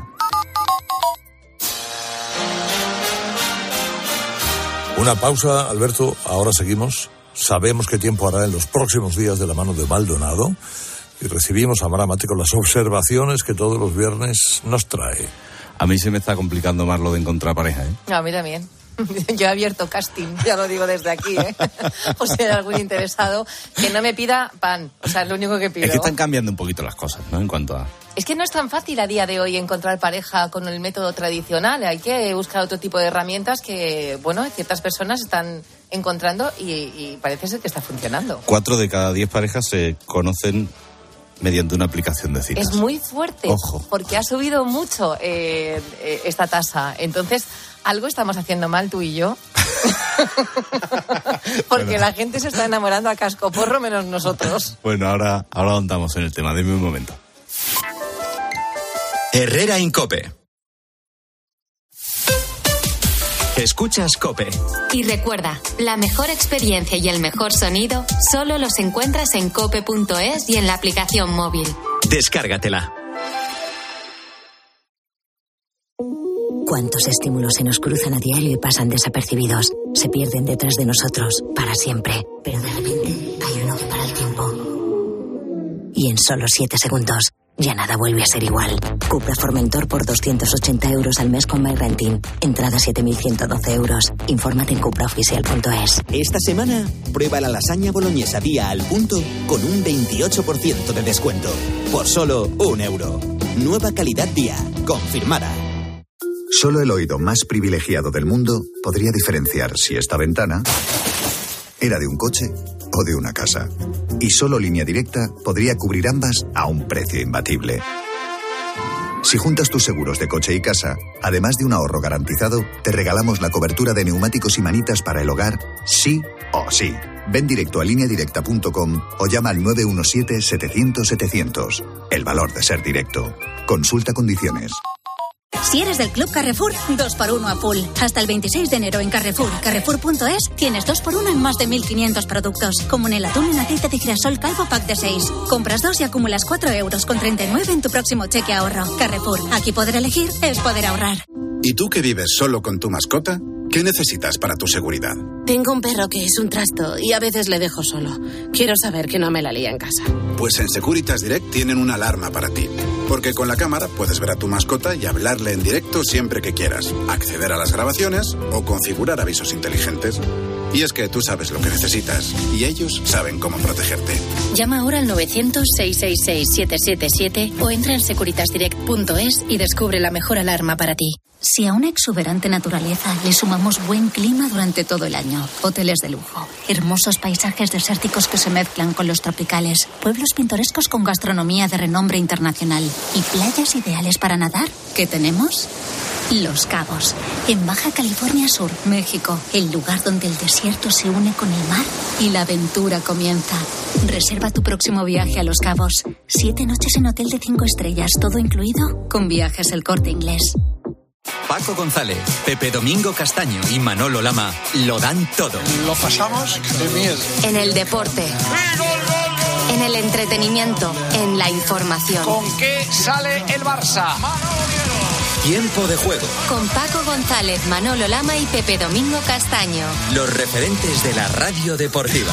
Una pausa, Alberto, ahora seguimos. Sabemos qué tiempo hará en los próximos días de la mano de Maldonado y recibimos a Mara Mate con las observaciones que todos los viernes nos trae. A mí se me está complicando más lo de encontrar pareja, ¿eh? A mí también. Yo he abierto casting, ya lo digo desde aquí, ¿eh? O si hay algún interesado, que no me pida pan. O sea, es lo único que pido. Es que están cambiando un poquito las cosas, ¿no? En cuanto a... Es que no es tan fácil a día de hoy encontrar pareja con el método tradicional. Hay que buscar otro tipo de herramientas que, bueno, ciertas personas están encontrando y, y parece ser que está funcionando. Cuatro de cada diez parejas se conocen mediante una aplicación de citas. Es muy fuerte. Ojo. Porque ha subido mucho eh, eh, esta tasa. Entonces, algo estamos haciendo mal tú y yo. Porque bueno, la gente se está enamorando a cascoporro menos nosotros. Bueno, ahora, ahora ahondamos en el tema. Dime un momento. Herrera Incope. Escuchas COPE. Y recuerda, la mejor experiencia y el mejor sonido solo los encuentras en cope punto es y en la aplicación móvil. Descárgatela. ¿Cuántos estímulos se nos cruzan a diario y pasan desapercibidos? Se pierden detrás de nosotros, para siempre. Pero de repente hay un off para el tiempo. Y en solo siete segundos, ya nada vuelve a ser igual. Cupra Formentor por doscientos ochenta euros al mes con MyRenting. Entrada siete mil ciento doce euros. Infórmate en cupra oficial punto es. Esta semana, prueba la lasaña boloñesa Día al Punto con un veintiocho por ciento de descuento. Por solo un euro. Nueva calidad Día. Confirmada. Solo el oído más privilegiado del mundo podría diferenciar si esta ventana era de un coche o de una casa. Y solo Línea Directa podría cubrir ambas a un precio imbatible. Si juntas tus seguros de coche y casa, además de un ahorro garantizado, te regalamos la cobertura de neumáticos y manitas para el hogar, sí o sí. Ven directo a línea directa punto com o llama al nueve uno siete setecientos setecientos. El valor de ser directo. Consulta condiciones. Si eres del Club Carrefour, dos por uno a full. Hasta el veintiséis de enero en Carrefour y Carrefour punto es tienes dos por uno en más de mil quinientos productos. Como en el atún en aceite de girasol Calvo pack de seis. Compras dos y acumulas cuatro euros con treinta y nueve en tu próximo cheque ahorro. Carrefour, aquí poder elegir es poder ahorrar. ¿Y tú que vives solo con tu mascota? ¿Qué necesitas para tu seguridad? Tengo un perro que es un trasto y a veces le dejo solo. Quiero saber que no me la lía en casa. Pues en Securitas Direct tienen una alarma para ti. Porque con la cámara puedes ver a tu mascota y hablarle en directo siempre que quieras, acceder a las grabaciones o configurar avisos inteligentes. Y es que tú sabes lo que necesitas y ellos saben cómo protegerte. Llama ahora al novecientos, seiscientos sesenta y seis, siete siete siete o entra en securitas direct punto es y descubre la mejor alarma para ti. Si a una exuberante naturaleza le sumamos buen clima durante todo el año, hoteles de lujo, hermosos paisajes desérticos que se mezclan con los tropicales, pueblos pintorescos con gastronomía de renombre internacional y playas ideales para nadar, ¿qué tenemos? Los Cabos, en Baja California Sur, México, el lugar donde el desierto se une con el mar y la aventura comienza. Reserva tu próximo viaje a Los Cabos. Siete noches en hotel de cinco estrellas, todo incluido, con Viajes El Corte Inglés. Paco González, Pepe Domingo Castaño y Manolo Lama lo dan todo. Lo pasamos de miedo. En el deporte. En el entretenimiento. En la información. ¿Con qué sale el Barça? Tiempo de juego. Con Paco González, Manolo Lama y Pepe Domingo Castaño. Los referentes de la radio deportiva.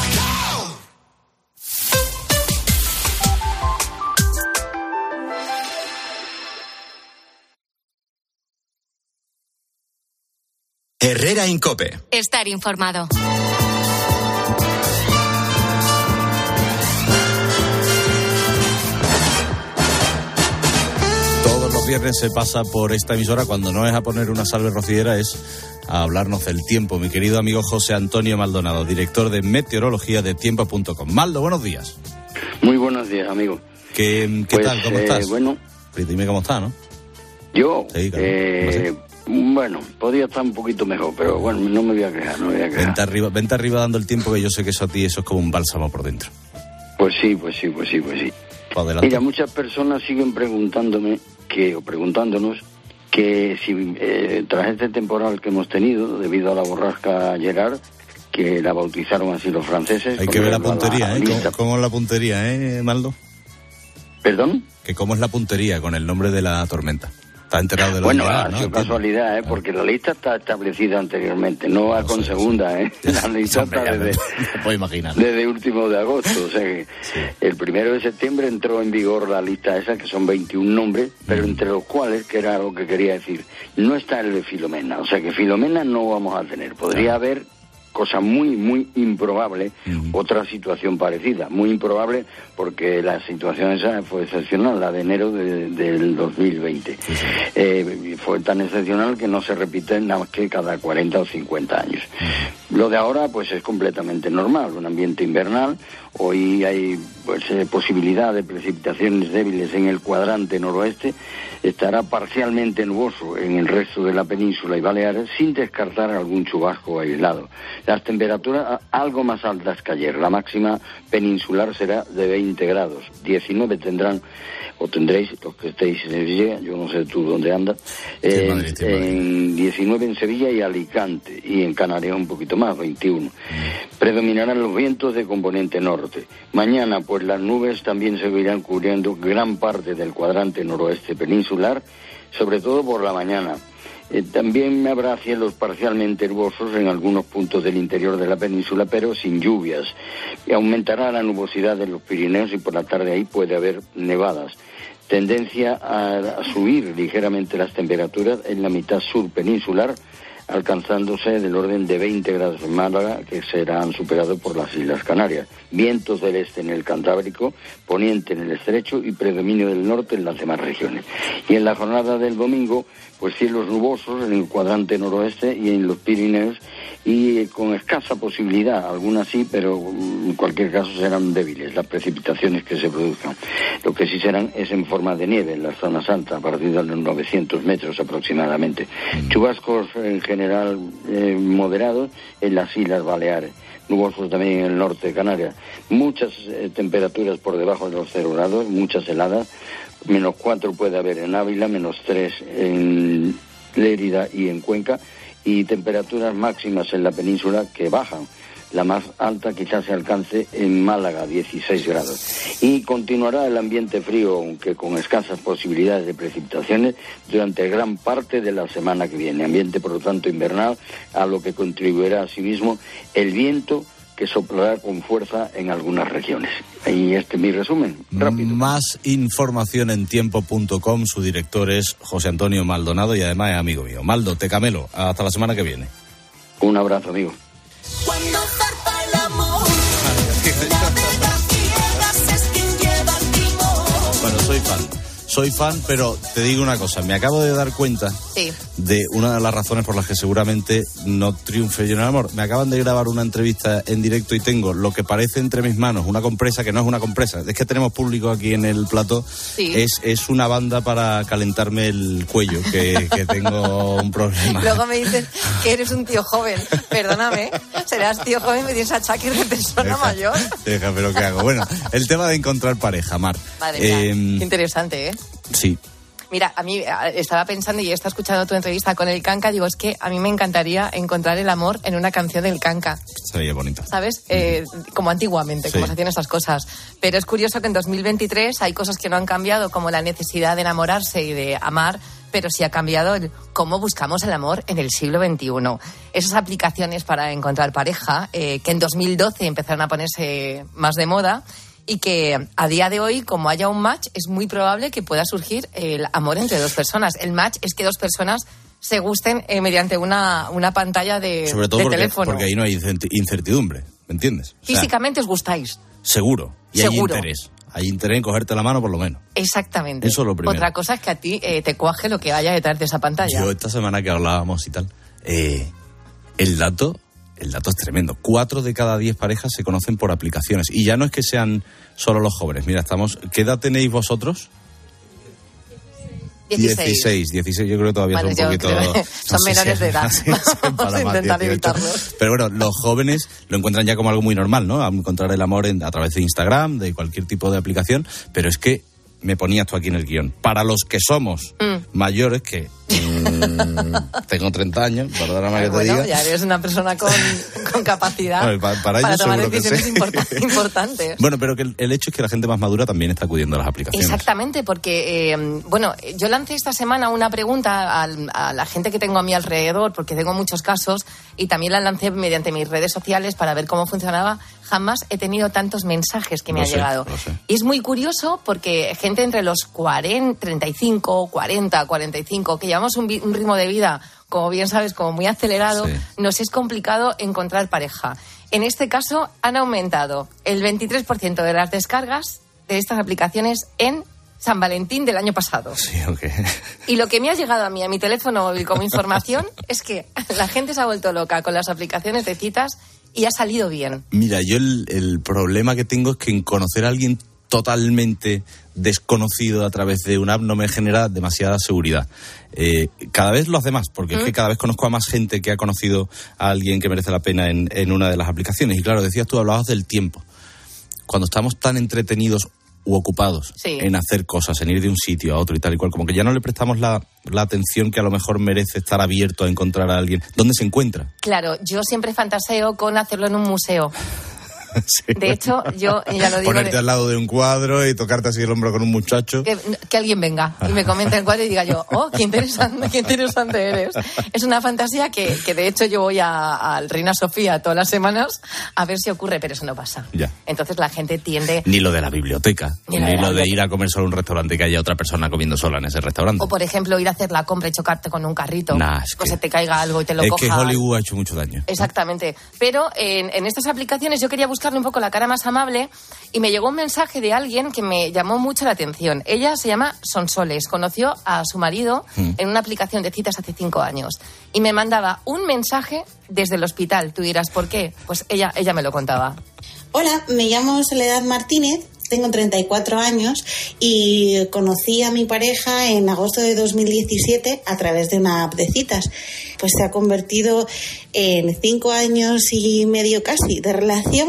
Herrera Incope. Estar informado. Todos los viernes se pasa por esta emisora, cuando no es a poner una salve rociera, es a hablarnos del tiempo. Mi querido amigo José Antonio Maldonado, director de meteorología de tiempo punto com. Maldo, buenos días. Muy buenos días, amigo. ¿Qué, qué pues, tal? ¿Cómo eh, estás? Bueno. Dime cómo estás, ¿no? Yo, sí, claro. eh, bueno, podría estar un poquito mejor, pero bueno, no me voy a quejar, no me voy a quejar. Vente arriba, vente arriba dando el tiempo, que yo sé que eso a ti eso es como un bálsamo por dentro. Pues sí, pues sí, pues sí, pues sí. Adelante. Mira, muchas personas siguen preguntándome, que o preguntándonos, que si eh, tras este temporal que hemos tenido, debido a la borrasca Gerard, que la bautizaron así los franceses... Hay que ver la puntería, la, ¿eh? ¿Cómo, ¿Cómo es la puntería, eh, Maldo? ¿Perdón? Que cómo es la puntería con el nombre de la tormenta. Está enterado de lo Bueno, que ha ¿no? sido casualidad, ¿eh? Porque la lista está establecida anteriormente, no va no con sé, segunda, ¿eh? La lista hombre, está desde, me puedo imaginar. desde último de agosto, o sea que sí. El primero de septiembre entró en vigor la lista esa, que son veintiún nombres, pero mm. entre los cuales, que era lo que quería decir, no está el de Filomena, o sea que Filomena no vamos a tener, podría ah. haber... cosa muy, muy improbable, uh-huh. otra situación parecida, muy improbable porque la situación esa fue excepcional, la de enero de, del dos mil veinte. Uh-huh. Eh, fue tan excepcional que no se repite nada más que cada cuarenta o cincuenta años. Uh-huh. Lo de ahora pues es completamente normal, un ambiente invernal, hoy hay pues eh, posibilidad de precipitaciones débiles en el cuadrante noroeste, estará parcialmente nuboso en el resto de la península y Baleares, sin descartar algún chubasco aislado. Las temperaturas algo más altas que ayer. La máxima peninsular será de veinte grados. diecinueve tendrán, o tendréis, los que estéis en Sevilla, yo no sé tú dónde andas, eh, Madrid, en diecinueve en Sevilla y Alicante, y en Canarias un poquito más, veintiuno. Mm. Predominarán los vientos de componente norte. Mañana, pues las nubes también seguirán cubriendo gran parte del cuadrante noroeste peninsular, sobre todo por la mañana. Eh, también habrá cielos parcialmente nubosos en algunos puntos del interior de la península, pero sin lluvias. Y aumentará la nubosidad de los Pirineos y por la tarde ahí puede haber nevadas. Tendencia a, a subir ligeramente las temperaturas en la mitad sur peninsular, alcanzándose del orden de veinte grados en Málaga, que serán superados por las Islas Canarias. Vientos del este en el Cantábrico, poniente en el estrecho y predominio del norte en las demás regiones. Y en la jornada del domingo, pues cielos nubosos en el cuadrante noroeste y en los Pirineos, y eh, con escasa posibilidad, algunas sí, pero en cualquier caso serán débiles las precipitaciones que se produzcan. Lo que sí serán es en forma de nieve en las zonas altas, a partir de los novecientos metros aproximadamente. Mm. Chubascos en general eh, moderados en las Islas Baleares. Nubosos también en el norte de Canarias. Muchas eh, temperaturas por debajo de los cero grados, muchas heladas. Menos cuatro puede haber en Ávila, menos tres en Lérida y en Cuenca, y temperaturas máximas en la península que bajan. La más alta quizás se alcance en Málaga, dieciséis grados. Y continuará el ambiente frío, aunque con escasas posibilidades de precipitaciones, durante gran parte de la semana que viene. Ambiente, por lo tanto, invernal, a lo que contribuirá asimismo el viento, que soplará con fuerza en algunas regiones. Y este es mi resumen, rápido. Más información en tiempo punto com. Su director es José Antonio Maldonado y además es amigo mío. Maldo, te camelo. Hasta la semana que viene. Un abrazo, amigo. Cuando zarpa el amor, navegas ciegas es quien lleva el timón. Bueno, soy fan. soy fan, pero te digo una cosa, me acabo de dar cuenta sí. de una de las razones por las que seguramente no triunfe yo en el amor. Me acaban de grabar una entrevista en directo y tengo lo que parece entre mis manos una compresa que no es una compresa. Es que tenemos público aquí en el plató. Sí. Es, es una banda para calentarme el cuello, que, que tengo un problema. Luego me dices que eres un tío joven. Perdóname, serás tío joven y me tienes achaques de persona Deja, mayor. Deja, pero ¿qué hago? Bueno, el tema de encontrar pareja, Mar. Madre mía, eh, qué interesante, ¿eh? Sí. Mira, a mí estaba pensando y he estado escuchando tu entrevista con el Kanka, digo, es que a mí me encantaría encontrar el amor en una canción del Kanka. Sería bonito. ¿Sabes? Uh-huh. Eh, como antiguamente, sí. como se hacían estas cosas. Pero es curioso que en dos mil veintitrés hay cosas que no han cambiado, como la necesidad de enamorarse y de amar, pero sí ha cambiado el cómo buscamos el amor en el siglo veintiuno. Esas aplicaciones para encontrar pareja, eh, que en dos mil doce empezaron a ponerse más de moda, y que a día de hoy, como haya un match, es muy probable que pueda surgir el amor entre dos personas. El match es que dos personas se gusten eh, mediante una, una pantalla de, Sobre todo de porque, teléfono. porque ahí no hay incertidumbre, ¿me entiendes? O sea, físicamente os gustáis. Seguro. Y Seguro. hay interés. Hay interés en cogerte la mano, por lo menos. Exactamente. Eso es lo primero. Otra cosa es que a ti eh, te cuaje lo que haya detrás de esa pantalla. Yo esta semana que hablábamos y tal, eh, el dato... El dato es tremendo. Cuatro de cada diez parejas se conocen por aplicaciones. Y ya no es que sean solo los jóvenes. Mira, estamos... ¿Qué edad tenéis vosotros? dieciséis. dieciséis, yo creo que todavía Vale, son un poquito... creo que no son sé menores si- de edad. sí, Vamos para a más intentar dieciocho. evitarlo. Pero bueno, los jóvenes lo encuentran ya como algo muy normal, ¿no? A encontrar el amor en- a través de Instagram, de cualquier tipo de aplicación. Pero es que me ponías tú aquí en el guión. Para los que somos Mm. mayores, que mm, tengo treinta años, perdóname que te Bueno, diga. ya eres una persona con, con capacidad A ver, pa- para ellos tomar seguro que decisiones sí. importa- importantes. Bueno, pero que el, el hecho es que la gente más madura también está acudiendo a las aplicaciones. Exactamente, porque, eh, bueno, yo lancé esta semana una pregunta al- a la gente que tengo a mi alrededor, porque tengo muchos casos, y también la lancé mediante mis redes sociales para ver cómo funcionaba. Jamás he tenido tantos mensajes que me Lo han sé, llegado. lo sé. Y es muy curioso porque gente entre los cuarenta, treinta y cinco, cuarenta, cuarenta y cinco, que llevamos un, vi- un ritmo de vida, como bien sabes, como muy acelerado, Sí. nos es complicado encontrar pareja. En este caso, han aumentado el veintitrés por ciento de las descargas de estas aplicaciones en San Valentín del año pasado. Sí, ok. Y lo que me ha llegado a mí, a mi teléfono móvil como información, es que la gente se ha vuelto loca con las aplicaciones de citas y ha salido bien. Mira, yo el, el problema que tengo es que en conocer a alguien totalmente desconocido a través de una app no me genera demasiada seguridad. Eh, cada vez lo hace más, porque ¿Mm? es que cada vez conozco a más gente que ha conocido a alguien que merece la pena en, en una de las aplicaciones. Y claro, decías tú, hablabas del tiempo. Cuando estamos tan entretenidos u ocupados Sí. en hacer cosas, en ir de un sitio a otro y tal y cual, como que ya no le prestamos la, la atención que a lo mejor merece estar abierto a encontrar a alguien. ¿Dónde se encuentra? Claro, yo siempre fantaseo con hacerlo en un museo. Sí, De hecho, yo ya lo digo... ponerte de- al lado de un cuadro y tocarte así el hombro con un muchacho. Que, que alguien venga y me comente el cuadro y diga yo, oh, qué interesante, qué interesante eres. Es una fantasía que, que de hecho yo voy a, al Reina Sofía todas las semanas a ver si ocurre, pero eso no pasa. Ya. Entonces la gente tiende... Ni lo de la biblioteca, Ni ni, lo de la lo de biblioteca. ir a comer solo a un restaurante y que haya otra persona comiendo sola en ese restaurante. O, por ejemplo, ir a hacer la compra y chocarte con un carrito. Nah, es o se te caiga algo y te lo es coja. que Hollywood ha hecho mucho daño. Exactamente. Pero en, en estas aplicaciones yo quería buscarle un poco la cara más amable y me llegó un mensaje de alguien que me llamó mucho la atención. Ella se llama Sonsoles. Conoció a su marido Mm. en una aplicación de citas hace cinco años. Y me mandaba un mensaje desde el hospital. Tú dirás, ¿por qué? Pues ella, ella me lo contaba. Hola, me llamo Soledad Martínez, tengo treinta y cuatro años y conocí a mi pareja en agosto de dos mil diecisiete a través de una app de citas. Pues se ha convertido en cinco años y medio casi de relación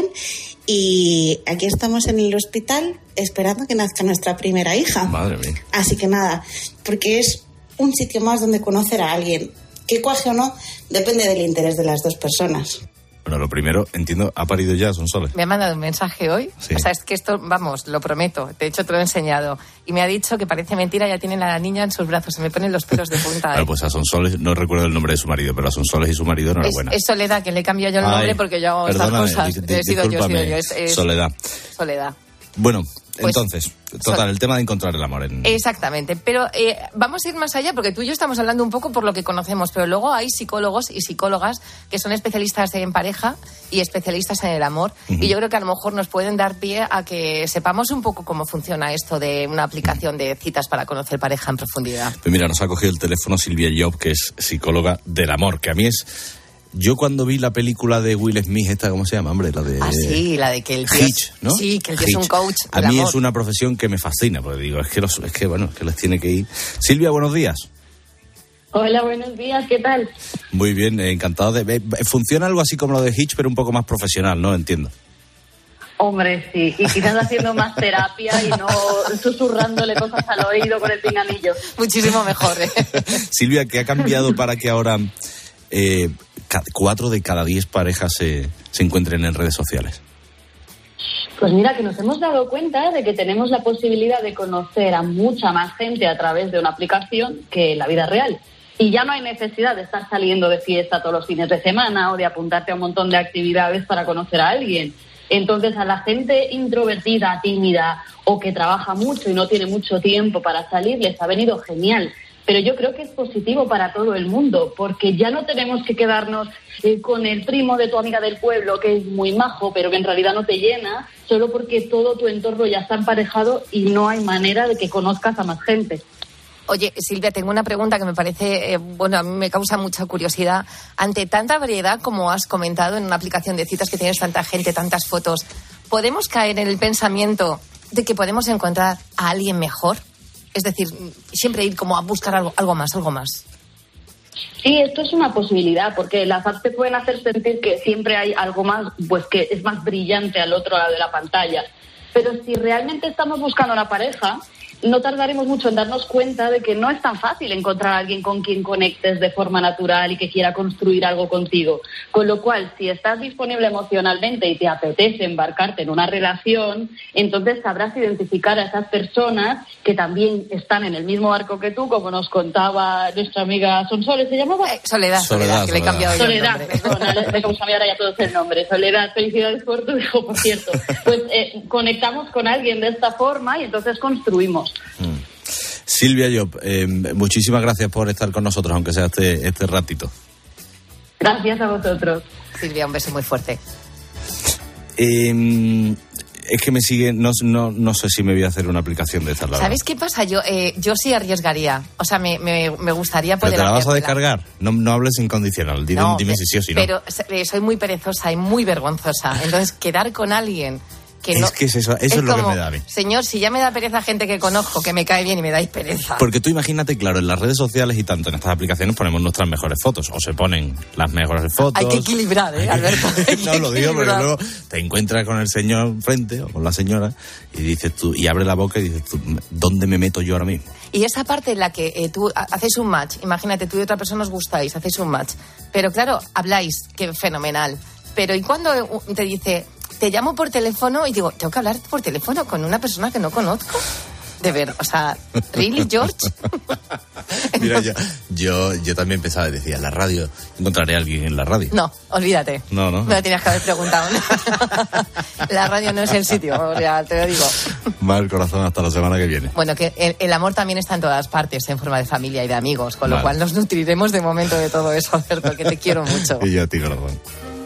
y aquí estamos en el hospital esperando que nazca nuestra primera hija. Madre mía. Así que nada, porque es un sitio más donde conocer a alguien. Que cuaje o no, depende del interés de las dos personas. Bueno, lo primero, entiendo, ha parido ya, Sonsoles. Me ha mandado un mensaje hoy. Sí. O sea, es que esto, vamos, lo prometo. De hecho, te lo he enseñado. Y me ha dicho que parece mentira, ya tiene a la niña en sus brazos. Se me ponen los pelos de punta. Bueno, ¿eh? pues a Sonsoles, no recuerdo el nombre de su marido, pero a Sonsoles y su marido, es, enhorabuena. es Soledad, que le he cambiado yo el nombre Ay, porque yo hago estas perdóname, cosas. di- di- he sido yo, he sido discúlpame, yo. Es, es Soledad. Soledad. Bueno, Pues, entonces, total, el tema de encontrar el amor. En... Exactamente, pero eh, vamos a ir más allá porque tú y yo estamos hablando un poco por lo que conocemos, pero luego hay psicólogos y psicólogas que son especialistas en pareja y especialistas en el amor, uh-huh. y yo creo que a lo mejor nos pueden dar pie a que sepamos un poco cómo funciona esto de una aplicación de citas para conocer pareja en profundidad. Pues mira, nos ha cogido el teléfono Silvia Llop, que es psicóloga del amor, que a mí es... Yo cuando vi la película de Will Smith, esta, ¿cómo se llama, hombre? La de... Ah, sí, la de que el tío... Hitch, ¿no? Sí, que el tío Hitch. es un coach A del mí amor. es una profesión que me fascina, porque digo, es que, los, es que bueno, que les tiene que ir. Silvia, buenos días. Hola, buenos días, ¿qué tal? Muy bien, eh, encantado de... Eh, funciona algo así como lo de Hitch, pero un poco más profesional, ¿no? Entiendo. Hombre, sí, y quizás haciendo más terapia y no susurrándole cosas al oído con el pinganillo. Muchísimo mejor, ¿eh? Silvia, ¿qué ha cambiado para que ahora... Eh, cuatro de cada diez parejas se, se encuentren en redes sociales? Pues mira, que nos hemos dado cuenta de que tenemos la posibilidad de conocer a mucha más gente a través de una aplicación que en la vida real. Y ya no hay necesidad de estar saliendo de fiesta todos los fines de semana o de apuntarte a un montón de actividades para conocer a alguien. Entonces, a la gente introvertida, tímida o que trabaja mucho y no tiene mucho tiempo para salir, les ha venido genial. Pero yo creo que es positivo para todo el mundo, porque ya no tenemos que quedarnos eh, con el primo de tu amiga del pueblo, que es muy majo, pero que en realidad no te llena, solo porque todo tu entorno ya está emparejado y no hay manera de que conozcas a más gente. Oye, Silvia, tengo una pregunta que me parece, eh, bueno, a mí me causa mucha curiosidad. Ante tanta variedad, como has comentado, en una aplicación de citas que tienes tanta gente, tantas fotos, ¿podemos caer en el pensamiento de que podemos encontrar a alguien mejor? Es decir, siempre ir como a buscar algo, algo más, algo más. Sí, esto es una posibilidad, porque las apps te pueden hacer sentir que siempre hay algo más, pues que es más brillante al otro lado de la pantalla. Pero si realmente estamos buscando una pareja, no tardaremos mucho en darnos cuenta de que no es tan fácil encontrar a alguien con quien conectes de forma natural y que quiera construir algo contigo. Con lo cual, si estás disponible emocionalmente y te apetece embarcarte en una relación, entonces sabrás identificar a esas personas que también están en el mismo barco que tú, como nos contaba nuestra amiga Sonsoles, ¿se llamaba? Eh, Soledad, Soledad, Soledad, que le he cambiado Soledad, yo el nombre. perdona, le vamos a cambiar ya todos el nombre. Soledad, felicidades por tu hijo, por cierto. Pues eh, conectamos con alguien de esta forma y entonces construimos. Mm. Silvia Llop, eh, muchísimas gracias por estar con nosotros, aunque sea este, este ratito. Gracias a vosotros. Silvia, un beso muy fuerte. Eh, es que me sigue, no, no, no sé si me voy a hacer una aplicación de esta. ¿Sabes qué pasa? Yo eh, yo sí arriesgaría. O sea, me, me, me gustaría poder... ¿Pero te la vas a hacerla. descargar? No, no hables incondicional, dime, No, dime si sí o si no. Pero eh, soy muy perezosa y muy vergonzosa. Entonces, quedar con alguien... Que es no, que es eso, eso es, es lo como, que me da a mí. Señor, si ya me da pereza gente que conozco, que me cae bien y me dais pereza. Porque tú imagínate, claro, en las redes sociales y tanto en estas aplicaciones ponemos nuestras mejores fotos, o se ponen las mejores fotos. Hay que equilibrar, ¿eh, Alberto? Hay no que lo digo, porque equilibrar. luego te encuentras con el señor frente o con la señora y dices tú, y abre la boca y dices tú, ¿dónde me meto yo ahora mismo? Y esa parte en la que eh, tú ha- hacéis un match, imagínate, tú y otra persona os gustáis, hacéis un match, pero claro, habláis, qué fenomenal. Pero ¿y cuando uh, te dice, te llamo por teléfono y digo, tengo que hablar por teléfono con una persona que no conozco? De ver, o sea, ¿really, George? Mira, yo, yo, yo también pensaba, decía, la radio, encontraré a alguien en la radio. No, olvídate. No, no. Me lo tenías que haber preguntado. La radio no es el sitio, o sea, te lo digo. Mal corazón, hasta la semana que viene. Bueno, que el, el amor también está en todas partes, en forma de familia y de amigos, con lo Vale. cual nos nutriremos de momento de todo eso, Alberto, que te quiero mucho. Y yo a ti, corazón.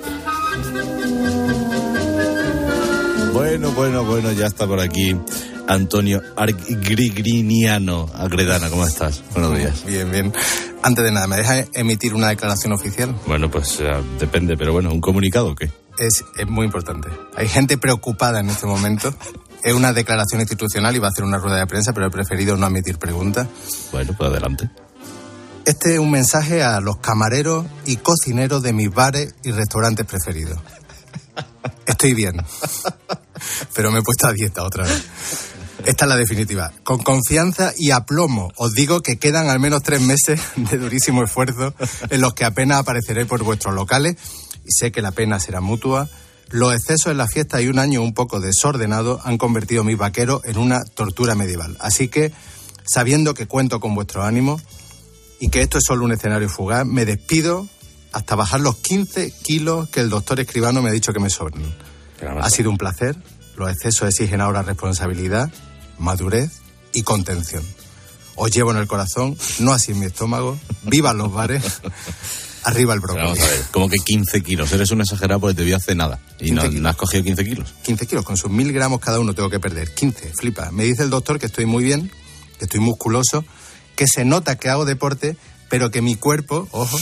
Bueno, bueno, bueno, ya está por aquí Antonio Grigriniano. Agredana, ¿cómo estás? Buenos días. Bien, bien. Antes de nada, ¿me deja emitir una declaración oficial? Bueno, pues eh, depende, pero bueno, ¿un comunicado o qué? Es, es muy importante. Hay gente preocupada en este momento. Es una declaración institucional y va a hacer una rueda de prensa, pero he preferido no emitir preguntas. Bueno, pues adelante. Este es un mensaje a los camareros y cocineros de mis bares y restaurantes preferidos. Estoy bien, pero me he puesto a dieta otra vez. Esta es la definitiva. Con confianza y aplomo os digo que quedan al menos tres meses de durísimo esfuerzo en los que apenas apareceré por vuestros locales y sé que la pena será mutua. Los excesos en la fiesta y un año un poco desordenado han convertido a mis vaqueros en una tortura medieval. Así que, sabiendo que cuento con vuestro ánimo y que esto es solo un escenario fugaz, me despido hasta bajar los quince kilos que el doctor Escribano me ha dicho que me sobran. Ha sido un placer Los excesos exigen ahora responsabilidad, madurez y contención. Os llevo en el corazón, no así en mi estómago. ¡Vivan los bares! Arriba el brócoli. Vamos a ver, como que quince kilos. Eres un exagerado porque te vi hace nada. Y no, no has cogido quince kilos. quince kilos, con sus mil gramos cada uno tengo que perder. quince, flipa. Me dice el doctor que estoy muy bien, que estoy musculoso, que se nota que hago deporte, pero que mi cuerpo, ojo,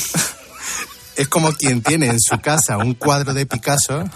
es como quien tiene en su casa un cuadro de Picasso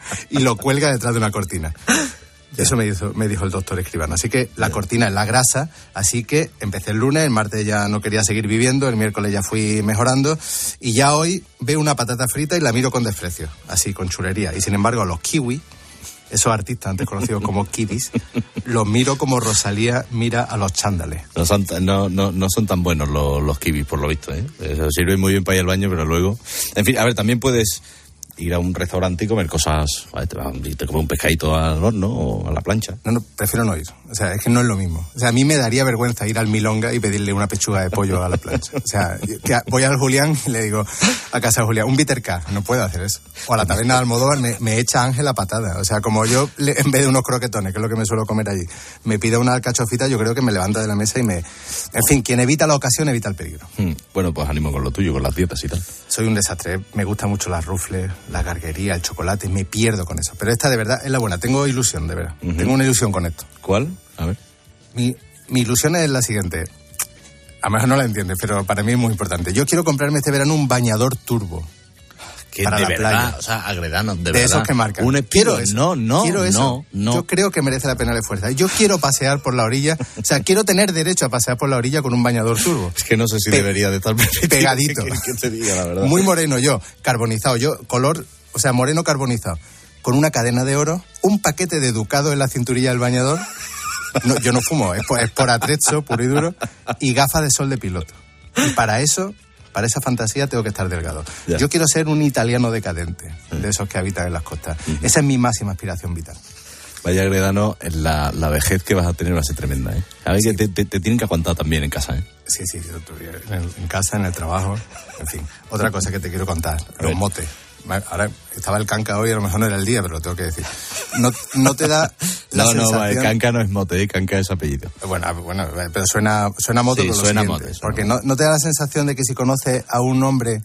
y lo cuelga detrás de una cortina. Eso me dijo, me dijo el doctor Escribano. Así que la cortina es la grasa, así que empecé el lunes, el martes ya no quería seguir viviendo, el miércoles ya fui mejorando y ya hoy veo una patata frita y la miro con desprecio, así, con chulería. Y sin embargo, los kiwi, esos artistas antes conocidos como kiddies, los miro como Rosalía mira a los chándales. No son, no, no, no son tan buenos los, los kiwis, por lo visto, ¿eh? Eso sirve muy bien para ir al baño, pero luego... En fin, a ver, también puedes ir a un restaurante y comer cosas... Te, te comes un pescadito al horno o a la plancha. No, no, prefiero no ir. O sea, es que no es lo mismo. O sea, a mí me daría vergüenza ir al Milonga y pedirle una pechuga de pollo a la plancha. O sea, que voy al Julián y le digo a casa de Julián, un bitter K, no puedo hacer eso. O a la taberna de Almodóvar me, me echa Ángel la patada. O sea, como yo, le, en vez de unos croquetones, que es lo que me suelo comer allí, me pida una alcachofita, yo creo que me levanta de la mesa y me... En fin, quien evita la ocasión evita el peligro. Hmm. Bueno, pues ánimo con lo tuyo, con las dietas y tal. Soy un desastre. Me gustan mucho las rufles, la garguería, el chocolate, me pierdo con eso. Pero esta de verdad es la buena. Tengo ilusión, de verdad. Uh-huh. Tengo una ilusión con esto. ¿Cuál? A ver. Mi, mi ilusión es la siguiente. A lo mejor no la entiendes, pero para mí es muy importante. Yo quiero comprarme este verano un bañador turbo. Que para de la verdad, playa. O sea, Agredano, de, de verdad. De esos que marcan. Un quiero eso. No, no, quiero eso. no, no. Yo creo que merece la pena el esfuerzo. Yo quiero pasear por la orilla. O sea, quiero tener derecho a pasear por la orilla con un bañador turbo. Es que no sé si Pe- debería de estar pegadito. ¿Qué que te diga, la verdad? Muy moreno yo, carbonizado. Yo, color, o sea, moreno carbonizado. Con una cadena de oro, un paquete de Ducado en la cinturilla del bañador. No, yo no fumo, es por, es por atrecho, puro y duro. Y gafas de sol de piloto. Y para eso... Para esa fantasía tengo que estar delgado. Ya. Yo quiero ser un italiano decadente, de esos que habitan en las costas. Uh-huh. Esa es mi máxima aspiración vital. Vaya, Agredano, la, la vejez que vas a tener va a ser tremenda, ¿eh? Sabes sí. que te, te, te tienen que aguantar también en casa, ¿eh? Sí, sí, en, el, en casa, en el trabajo, en fin. Otra cosa que te quiero contar, los motes. Ahora estaba el canca hoy, a lo mejor no era el día, pero lo tengo que decir. No, no te da la no, sensación... No, el canca no es mote, ¿eh? Canca es apellido. Bueno, bueno, pero suena, suena mote sí, por lo suena siguiente, mote. Suena porque mote. No, no te da la sensación de que si conoces a un hombre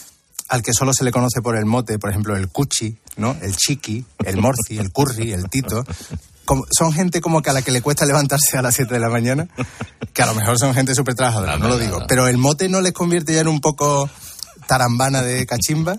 al que solo se le conoce por el mote, por ejemplo, el cuchi, ¿no? El chiqui, el morci, el curri, el tito... Como, son gente como que a la que le cuesta levantarse a las siete de la mañana, que a lo mejor son gente súper trabajadora, no, no, no lo digo. No. Pero el mote no les convierte ya en un poco... tarambana de cachimba,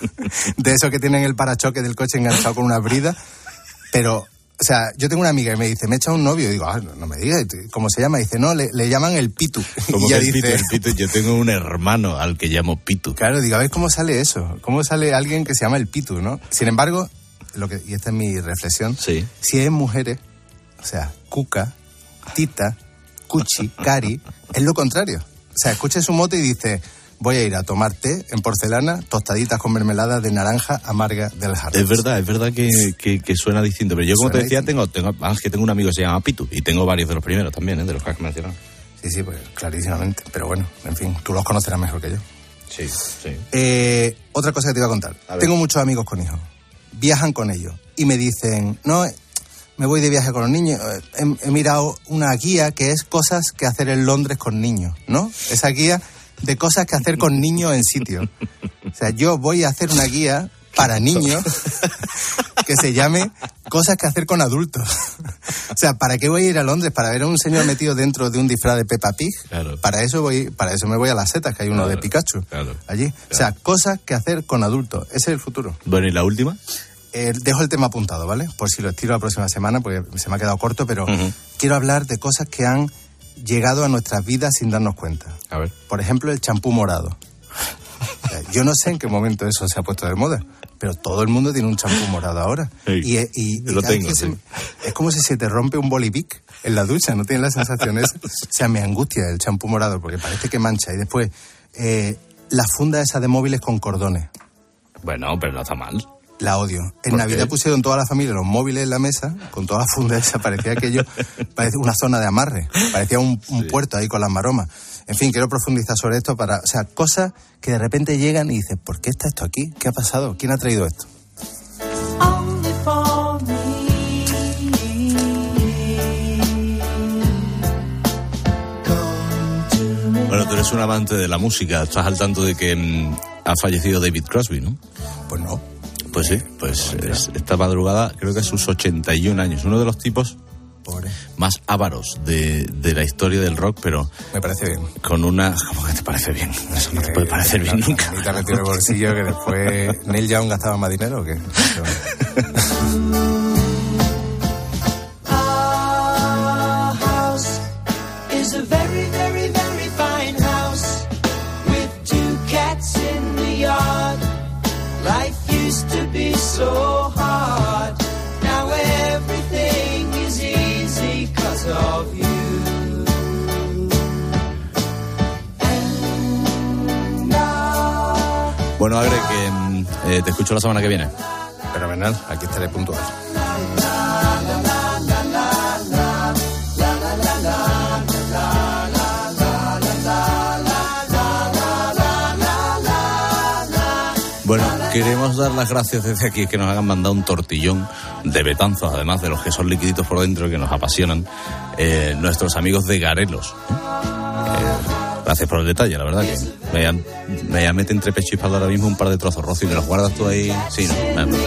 de esos que tienen el parachoque del coche enganchado con una brida, pero, o sea, yo tengo una amiga y me dice, me echa un novio, y digo, ah, no, no me digas, ¿cómo se llama? Y dice, no, le, le llaman el Pitu. ¿Cómo y que el dice, Pitu? El Pitu? Yo tengo un hermano al que llamo Pitu. Claro, digo, a ver cómo sale eso, cómo sale alguien que se llama el Pitu, ¿no? Sin embargo, lo que, y esta es mi reflexión, sí. Si es mujeres, o sea, cuca, tita, cuchi, cari, es lo contrario. O sea, escucha su mote y dice... Voy a ir a tomar té en porcelana, tostaditas con mermelada de naranja amarga del jardín. Es verdad, es verdad que, que, que suena distinto. Pero yo, como suena te decía, tengo, tengo, vamos, que tengo un amigo que se llama Pitu. Y tengo varios de los primeros también, ¿eh? De los que has mencionado. Sí, sí, pues clarísimamente. Pero bueno, en fin, tú los conocerás mejor que yo. Sí, sí. Eh, otra cosa que te iba a contar. A tengo muchos amigos con hijos. Viajan con ellos. Y me dicen, no, me voy de viaje con los niños. He, he mirado una guía que es cosas que hacer en Londres con niños, ¿no? Esa guía... de cosas que hacer con niños en sitio. O sea, yo voy a hacer una guía para niños que se llame Cosas que hacer con adultos. O sea, ¿para qué voy a ir a Londres? ¿Para ver a un señor metido dentro de un disfraz de Peppa Pig? Claro. Para eso voy, para eso me voy a las setas, que hay uno claro, de Pikachu claro, allí. Claro. O sea, cosas que hacer con adultos. Ese es el futuro. Bueno, ¿y la última? Eh, dejo el tema apuntado, ¿vale? Por si lo estiro la próxima semana, porque se me ha quedado corto, pero uh-huh. quiero hablar de cosas que han llegado a nuestras vidas sin darnos cuenta. A ver. Por ejemplo, el champú morado. O sea, yo no sé en qué momento eso se ha puesto de moda, pero todo el mundo tiene un champú morado ahora. Sí, y, y, y lo tengo, sí. se, es como si se te rompe un bolivic en la ducha, ¿no tienes la sensación esa? O sea, me angustia el champú morado porque parece que mancha. Y después, eh, la funda esa de móviles con cordones. Bueno, pero no está mal. La odio. En Navidad pusieron toda la familia los móviles en la mesa, con toda la funda esa, parecía aquello, parece una zona de amarre, parecía un, un sí. puerto ahí con las maromas. En fin, quiero profundizar sobre esto para, o sea, cosas que de repente llegan y dices, ¿por qué está esto aquí? ¿Qué ha pasado? ¿Quién ha traído esto? eres un amante de la música. Estás al tanto de que mm, ha fallecido David Crosby, ¿no? Pues no. Pues sí, pues es, esta madrugada creo que a sus ochenta y un años. Uno de los tipos Pobre. más ávaros de, de la historia del rock, pero... Me parece bien. Con una... ¿Cómo que te parece bien? Eso no te puede parecer bien nunca. Ni te retiro el bolsillo que después Neil Young gastaba más dinero o qué. Our house is a very, very, very fine house with two cats in the yard. Life used to be so hard. Now everything is easy 'cause of you. Bueno, Agre, que eh, te escucho la semana que viene. Fenomenal, aquí estaré puntual. Bueno, queremos dar las gracias desde aquí, que nos hayan mandado un tortillón de Betanzos, además de los que son liquiditos por dentro, que nos apasionan, eh, nuestros amigos de Garelos. Eh, gracias por el detalle, la verdad que me, me mete entre pecho y espalda ahora mismo un par de trozos, Rocío, y me los guardas tú ahí. Sí, no, no, no.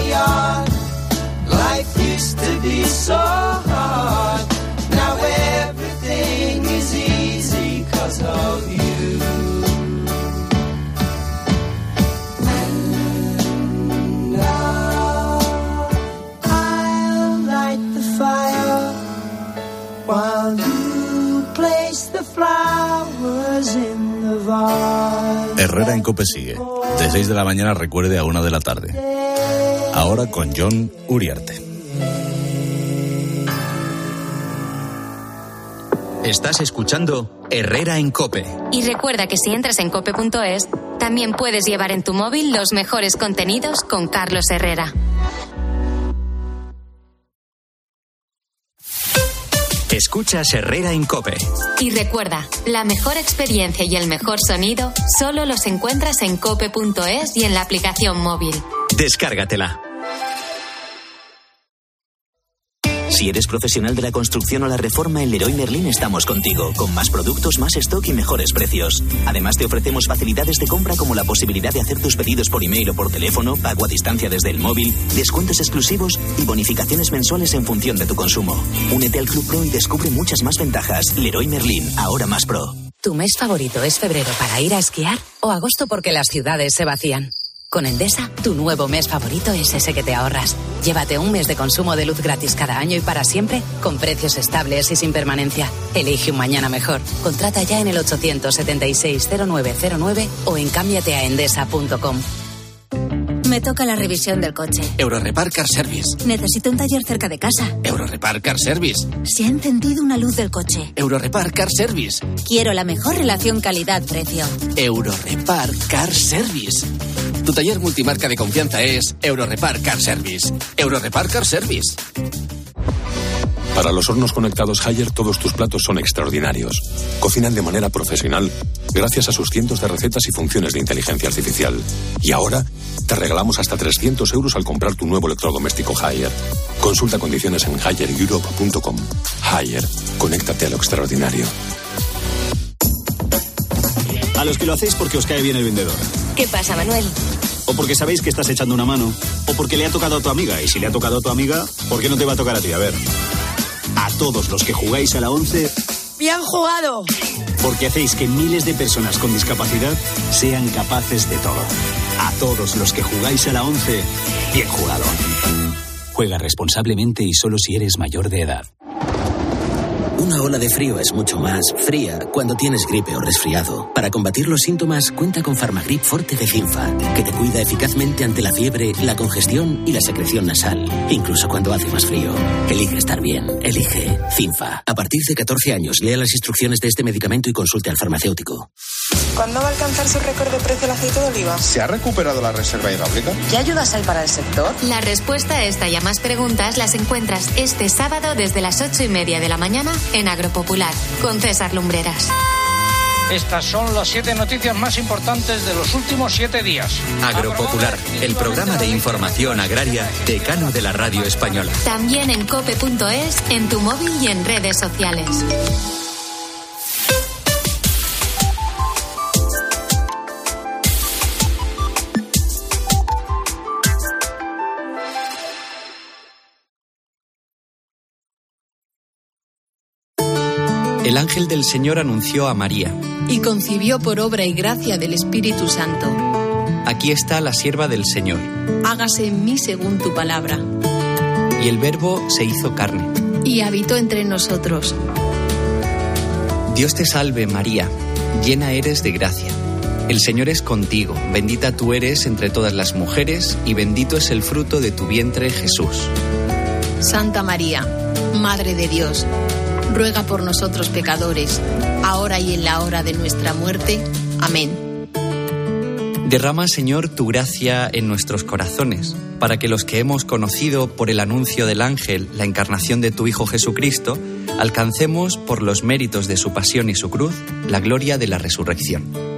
Life used to be so hard. Now everything is easy 'cause of you. While you place the flowers in the vase. Herrera en Cope sigue. De seis de la mañana, recuerde, a una de la tarde. Ahora con John Uriarte. Estás escuchando Herrera en Cope. Y recuerda que si entras en cope punto es, también puedes llevar en tu móvil los mejores contenidos con Carlos Herrera. Escuchas Herrera en Cope. Y recuerda, la mejor experiencia y el mejor sonido solo los encuentras en cope punto es y en la aplicación móvil. Descárgatela. Si eres profesional de la construcción o la reforma, en Leroy Merlin estamos contigo, con más productos, más stock y mejores precios. Además, te ofrecemos facilidades de compra como la posibilidad de hacer tus pedidos por email o por teléfono, pago a distancia desde el móvil, descuentos exclusivos y bonificaciones mensuales en función de tu consumo. Únete al Club Pro y descubre muchas más ventajas. Leroy Merlin, ahora más pro. ¿Tu mes favorito es febrero para ir a esquiar o agosto porque las ciudades se vacían? Con Endesa, tu nuevo mes favorito es ese que te ahorras. Llévate un mes de consumo de luz gratis cada año y para siempre, con precios estables y sin permanencia. Elige un mañana mejor. Contrata ya en el ochocientos setenta y seis cero nueve cero nueve o en cámbiate a endesa punto com. Me toca la revisión del coche. Eurorepar Car Service. Necesito un taller cerca de casa. Eurorepar Car Service. Se ha encendido una luz del coche. Eurorepar Car Service. Quiero la mejor relación calidad-precio. Eurorepar Car Service. Tu taller multimarca de confianza es Eurorepar Car Service. Eurorepar Car Service. Para los hornos conectados Haier, todos tus platos son extraordinarios. Cocinan de manera profesional gracias a sus cientos de recetas y funciones de inteligencia artificial. Y ahora te regalamos hasta trescientos euros al comprar tu nuevo electrodoméstico Haier. Consulta condiciones en haier europe punto com. Haier, conéctate a lo extraordinario. A los que lo hacéis porque os cae bien el vendedor. ¿Qué pasa, Manuel? O porque sabéis que estás echando una mano. O porque le ha tocado a tu amiga. Y si le ha tocado a tu amiga, ¿por qué no te va a tocar a ti? A ver. A todos los que jugáis a la once... ¡Bien jugado! Porque hacéis que miles de personas con discapacidad sean capaces de todo. A todos los que jugáis a la once, bien jugado. Juega responsablemente y solo si eres mayor de edad. Una ola de frío es mucho más fría cuando tienes gripe o resfriado. Para combatir los síntomas, cuenta con Farmagrip Forte de Cinfa, que te cuida eficazmente ante la fiebre, la congestión y la secreción nasal, incluso cuando hace más frío. Elige estar bien. Elige Cinfa. A partir de catorce años, lea las instrucciones de este medicamento y consulte al farmacéutico. ¿Cuándo va a alcanzar su récord de precio el aceite de oliva? ¿Se ha recuperado la reserva hidráulica? ¿Qué ayudas hay para el sector? La respuesta a esta y a más preguntas las encuentras este sábado desde las ocho y media de la mañana en Agropopular, con César Lumbreras. Estas son las siete noticias más importantes de los últimos siete días. Agropopular, el programa de información agraria decano de la radio española. También en cope punto es, en tu móvil y en redes sociales. El ángel del Señor anunció a María. Y concibió por obra y gracia del Espíritu Santo. Aquí está la sierva del Señor. Hágase en mí según tu palabra. Y el Verbo se hizo carne. Y habitó entre nosotros. Dios te salve, María, llena eres de gracia. El Señor es contigo, bendita tú eres entre todas las mujeres, y bendito es el fruto de tu vientre, Jesús. Santa María, Madre de Dios, ruega por nosotros pecadores, ahora y en la hora de nuestra muerte. Amén. Derrama, Señor, tu gracia en nuestros corazones, para que los que hemos conocido por el anuncio del ángel la encarnación de tu Hijo Jesucristo, alcancemos, por los méritos de su pasión y su cruz, la gloria de la resurrección.